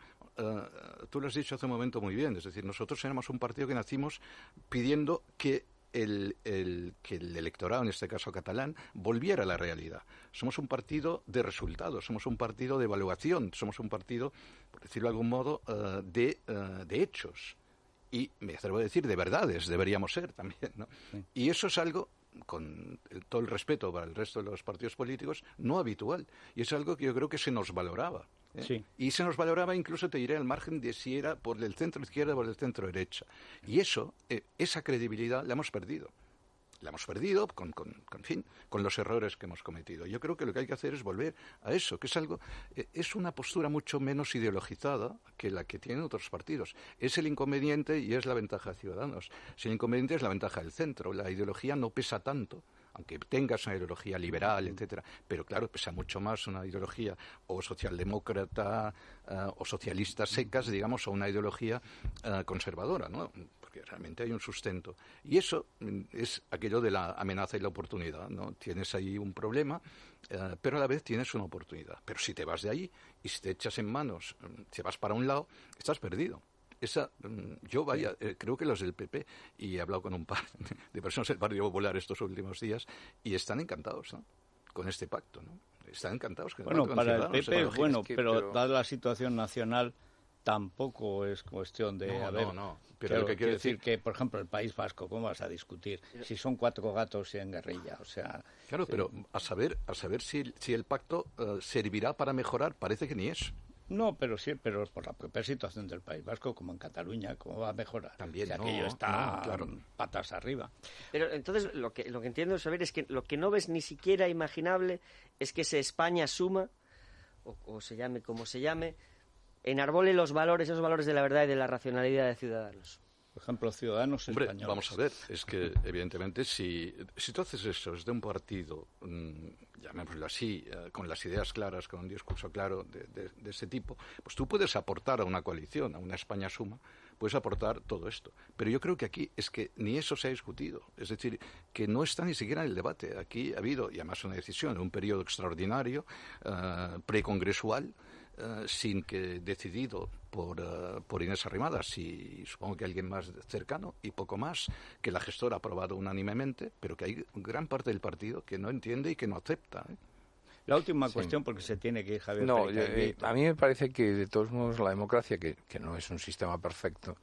uh, tú lo has dicho hace un momento muy bien, es decir, nosotros éramos un partido que nacimos pidiendo que El, el, que el electorado, en este caso catalán, volviera a la realidad. Somos un partido de resultados, somos un partido de evaluación, somos un partido, por decirlo de algún modo, uh, de, uh, de hechos. Y me atrevo a decir de verdades, deberíamos ser también, ¿no? Sí. Y eso es algo, con todo el respeto para el resto de los partidos políticos, no habitual. Y es algo que yo creo que se nos valoraba. ¿eh? Sí. Y se nos valoraba incluso, te diré, al margen de si era por el centro izquierda o por el centro derecha. Y eso, eh, esa credibilidad la hemos perdido. La hemos perdido con, con, con, en fin, con los errores que hemos cometido. Yo creo que lo que hay que hacer es volver a eso, que es algo, eh, es una postura mucho menos ideologizada que la que tienen otros partidos. Es el inconveniente y es la ventaja de Ciudadanos. Si el inconveniente es la ventaja del centro, la ideología no pesa tanto, aunque tengas una ideología liberal, etcétera, pero claro, pesa mucho más una ideología o socialdemócrata uh, o socialista secas, digamos, o una ideología uh, conservadora, ¿no? Porque realmente hay un sustento. Y eso es aquello de la amenaza y la oportunidad, ¿no? Tienes ahí un problema, uh, pero a la vez tienes una oportunidad. Pero si te vas de ahí y si te echas en manos, si vas para un lado, estás perdido. Esa, yo vaya, eh, creo que los del P P, y he hablado con un par de personas del Partido Popular estos últimos días, y están encantados, ¿no?, con este pacto, ¿no? Están encantados. Con bueno, el para el P P es bueno, que, pero, pero dada la situación nacional, tampoco es cuestión de... No, a ver, no, no. Pero claro, lo que quiero decir que, por ejemplo, el País Vasco, ¿cómo vas a discutir si son cuatro gatos en guerrilla? O sea... Claro, sí. Pero a saber, a saber si, si el pacto uh, servirá para mejorar, parece que ni eso. No, pero sí, pero por la propia situación del País Vasco, como en Cataluña, ¿cómo va a mejorar? También, o sea, no, aquello está no, claro. patas arriba. Pero entonces lo que lo que entiendo saber es que lo que no ves ni siquiera imaginable es que se España suma, o, o se llame como se llame, enarbole los valores, esos valores de la verdad y de la racionalidad de Ciudadanos. Por ejemplo, Ciudadanos Hombre, españoles. Vamos a ver, es que evidentemente si, si tú haces eso desde un partido, mmm, llamémoslo así, eh, con las ideas claras, con un discurso claro de, de, de ese tipo, pues tú puedes aportar a una coalición, a una España suma, puedes aportar todo esto. Pero yo creo que aquí es que ni eso se ha discutido, es decir, que no está ni siquiera en el debate. Aquí ha habido, y además una decisión, en un periodo extraordinario, uh, precongresual, Uh, sin que decidido por, uh, por Inés Arrimadas y supongo que alguien más cercano y poco más, que la gestora ha aprobado unánimemente, pero que hay gran parte del partido que no entiende y que no acepta, ¿eh? La última sí. cuestión, porque se tiene que ir Javier. No, eh, a mí me parece que de todos modos la democracia, que, que no es un sistema perfecto,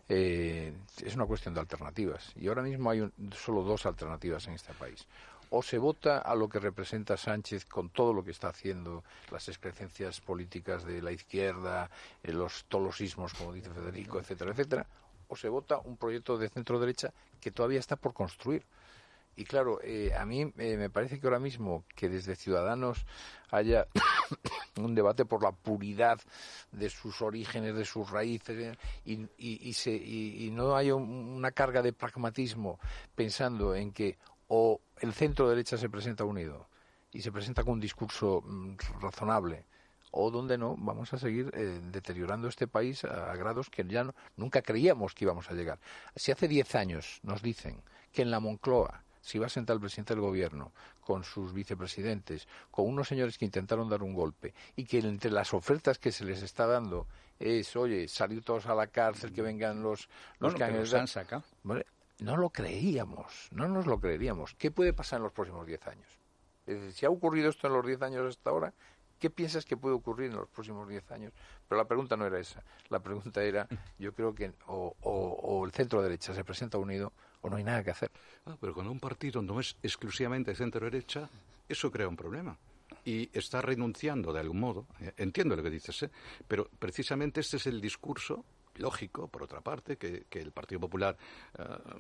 eh, es una cuestión de alternativas. Y ahora mismo hay un, solo dos alternativas en este país. O se vota a lo que representa Sánchez con todo lo que está haciendo, las excrecencias políticas de la izquierda, eh, los tolosismos, como dice Federico, etcétera, etcétera, o se vota un proyecto de centro-derecha que todavía está por construir. Y claro, eh, a mí eh, me parece que ahora mismo que desde Ciudadanos haya un debate por la puridad de sus orígenes, de sus raíces, eh, y, y, y, se, y, y no haya un, una carga de pragmatismo pensando en que o el centro derecha se presenta unido y se presenta con un discurso mm, razonable, o donde no, vamos a seguir eh, deteriorando este país a, a grados que ya no, nunca creíamos que íbamos a llegar. Si hace diez años nos dicen que en la Moncloa se iba a sentar el presidente del gobierno con sus vicepresidentes, con unos señores que intentaron dar un golpe, y que entre las ofertas que se les está dando es, oye, salir todos a la cárcel, que vengan los, los bueno, que han, los han sacado. ¿Vale? No lo creíamos, no nos lo creeríamos. ¿Qué puede pasar en los próximos diez años? Es decir, si ha ocurrido esto en los diez años hasta ahora, ¿qué piensas que puede ocurrir en los próximos diez años? Pero la pregunta no era esa. La pregunta era, yo creo que o, o, o el centro derecha se presenta unido o no hay nada que hacer. Ah, pero cuando un partido no es exclusivamente centro derecha, eso crea un problema. y está renunciando de algún modo. Eh, entiendo lo que dices, ¿eh? Pero precisamente este es el discurso lógico, por otra parte, que, que el Partido Popular uh,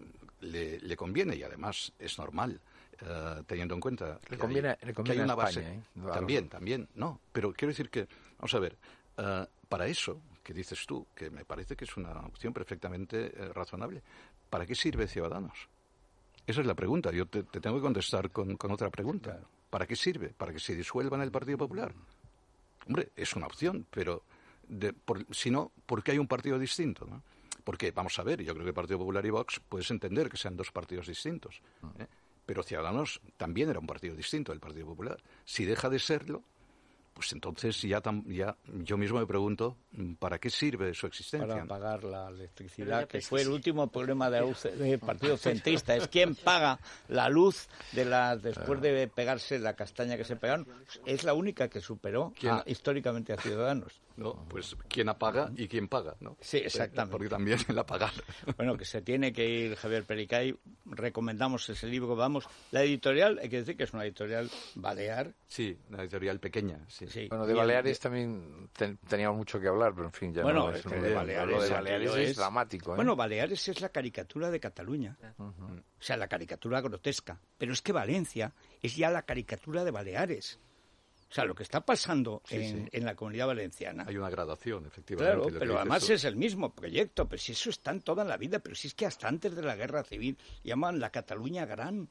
le, le conviene, y además es normal, uh, teniendo en cuenta le conviene, hay, le conviene que hay una a España, base. ¿eh? No, también, también, no, pero quiero decir que, vamos a ver, uh, para eso que dices tú, que me parece que es una opción perfectamente eh, razonable, ¿para qué sirve Ciudadanos? Esa es la pregunta. Yo te, te tengo que contestar con, con otra pregunta. Claro. ¿Para qué sirve? ¿Para que se disuelva en el Partido Popular? Hombre, es una opción, pero de, por, si no, ¿por qué hay un partido distinto, ¿no? Porque, vamos a ver, yo creo que el Partido Popular y Vox puedes entender que sean dos partidos distintos, ¿eh? Pero Ciudadanos también era un partido distinto del Partido Popular. Si deja de serlo, pues entonces ya, tam, ya yo mismo me pregunto, ¿para qué sirve su existencia? Para pagar la electricidad, que fue el último problema del de Partido Centrista. Es quién paga la luz de la después de pegarse la castaña que se pegaron. Es la única que superó a, históricamente a Ciudadanos. No, pues quién apaga y quién paga, ¿no? Sí, exactamente. Porque también el apagar. Bueno, que se tiene que ir Javier Pericay. Recomendamos ese libro. Vamos, la editorial, hay que decir que es una editorial balear. Sí, una editorial pequeña, sí. Sí. Bueno, de Baleares también ten, teníamos mucho que hablar, pero en fin, ya bueno, no es... Bueno, de Baleares, lo de Baleares es, es dramático, ¿eh? Bueno, Baleares es la caricatura de Cataluña. Uh-huh. O sea, la caricatura grotesca. Pero es que Valencia es ya la caricatura de Baleares. O sea, lo que está pasando sí, en, sí. en la Comunidad Valenciana... Hay una gradación, efectivamente. Claro, pero además es el mismo proyecto. Pero si eso está en toda la vida. Pero si es que hasta antes de la Guerra Civil llaman la Cataluña Gran.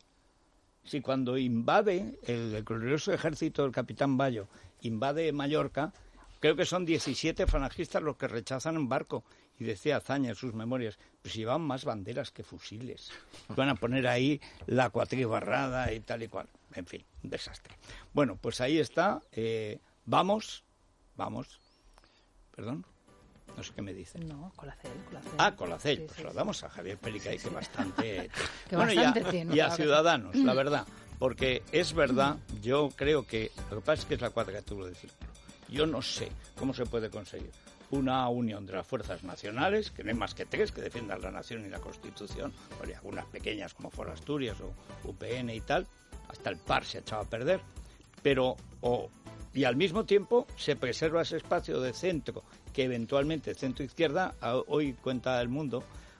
Si cuando invade el, el glorioso ejército del capitán Bayo, invade Mallorca, creo que son diecisiete falangistas los que rechazan en barco. Y decía Azaña en sus memorias, pues llevan más banderas que fusiles. Van a poner ahí la cuatribarrada y tal y cual. En fin, un desastre. Bueno, pues ahí está. Eh, vamos, vamos. Perdón. No sé qué me dicen. No, Colacel, Colacel. Ah, Colacel. Sí, pues sí, lo damos sí. a Javier Pericay, sí, sí. que bastante... que bueno, bastante y a, tiene, y a Ciudadanos, la verdad. Porque es verdad, yo creo que... Lo que pasa es que es la cuadratura del círculo. Yo no sé cómo se puede conseguir una unión de las fuerzas nacionales, que no hay más que tres, que defiendan la nación y la Constitución, hay algunas pequeñas como For Asturias o U P N y tal, hasta el P A R se ha echado a perder, pero... O, y al mismo tiempo se preserva ese espacio de centro, que eventualmente centro-izquierda. Hoy cuenta El Mundo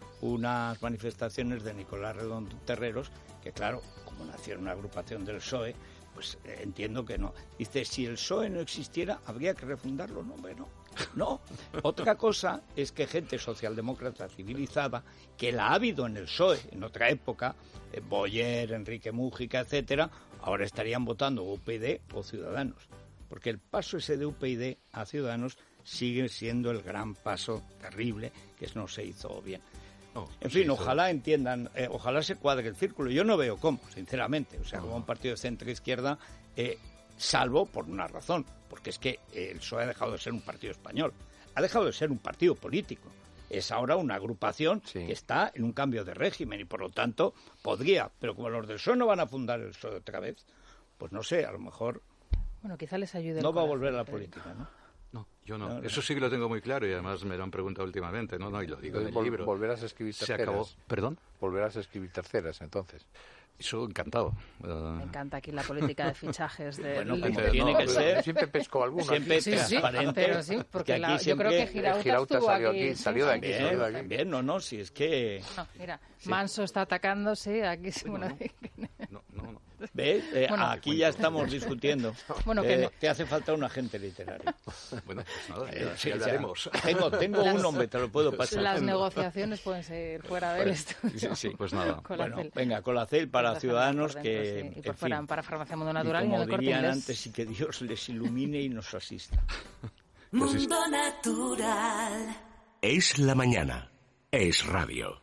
unas manifestaciones de Nicolás Redondo Terreros, que claro, como nació en una agrupación del P S O E, pues eh, entiendo que no. Dice, si el P S O E no existiera, habría que refundarlo. No, hombre, no. No. Otra cosa es que gente socialdemócrata civilizada, que la ha habido en el P S O E en otra época, eh, Boyer, Enrique Mújica, etcétera, ahora estarían votando U P D o Ciudadanos. Porque el paso ese de U P D a Ciudadanos sigue siendo el gran paso terrible que no se hizo bien. Oh, en fin, ojalá entiendan, eh, ojalá se cuadre el círculo. Yo no veo cómo, sinceramente. O sea, como un partido de centro-izquierda, eh, salvo por una razón, porque es que eh, el P S O E ha dejado de ser un partido español. Ha dejado de ser un partido político. Es ahora una agrupación sí. que está en un cambio de régimen y, por lo tanto, podría. Pero como los del P S O E no van a fundar el P S O E otra vez, pues no sé, a lo mejor... Bueno, quizá les ayude. No va a volver a la política, ¿no? No, yo no. no, no. Eso sí que lo tengo muy claro y además me lo han preguntado últimamente, ¿no? No, y lo digo en el Vol- libro. Volverás a escribir terceras. Se acabó. ¿Perdón? Volverás a escribir terceras, entonces. Eso, encantado. Uh... Me encanta aquí la política de fichajes de... Bueno, como tiene no, que ser... Siempre pesco alguna. Siempre sí, transparente. Sí, pero sí, porque aquí la, siempre... yo creo que Girauta, Girauta salió aquí, aquí, salió de aquí. También, salió de aquí. También, no, no, si es que... No, mira, sí. Manso está atacándose, aquí... Sí, bueno, no, no, no, no. ¿Ves? Eh, bueno, aquí bueno. ya estamos discutiendo. Bueno, eh, que te hace falta un agente literario. Bueno, pues nada, eh, ya, sí, ya hablaremos. Tengo, tengo las, un hombre, te lo puedo pasar. Las negociaciones pueden ser fuera del estudio. Sí, sí, pues nada. Bueno, venga, Colacel para pues Ciudadanos dentro, que... Sí. Y por en fuera, fin, para Farmacia Mundo Natural y, y como en el Corte dirían Inglés. antes, y que Dios les ilumine y nos asista. Mundo Natural. Es la mañana. Es radio.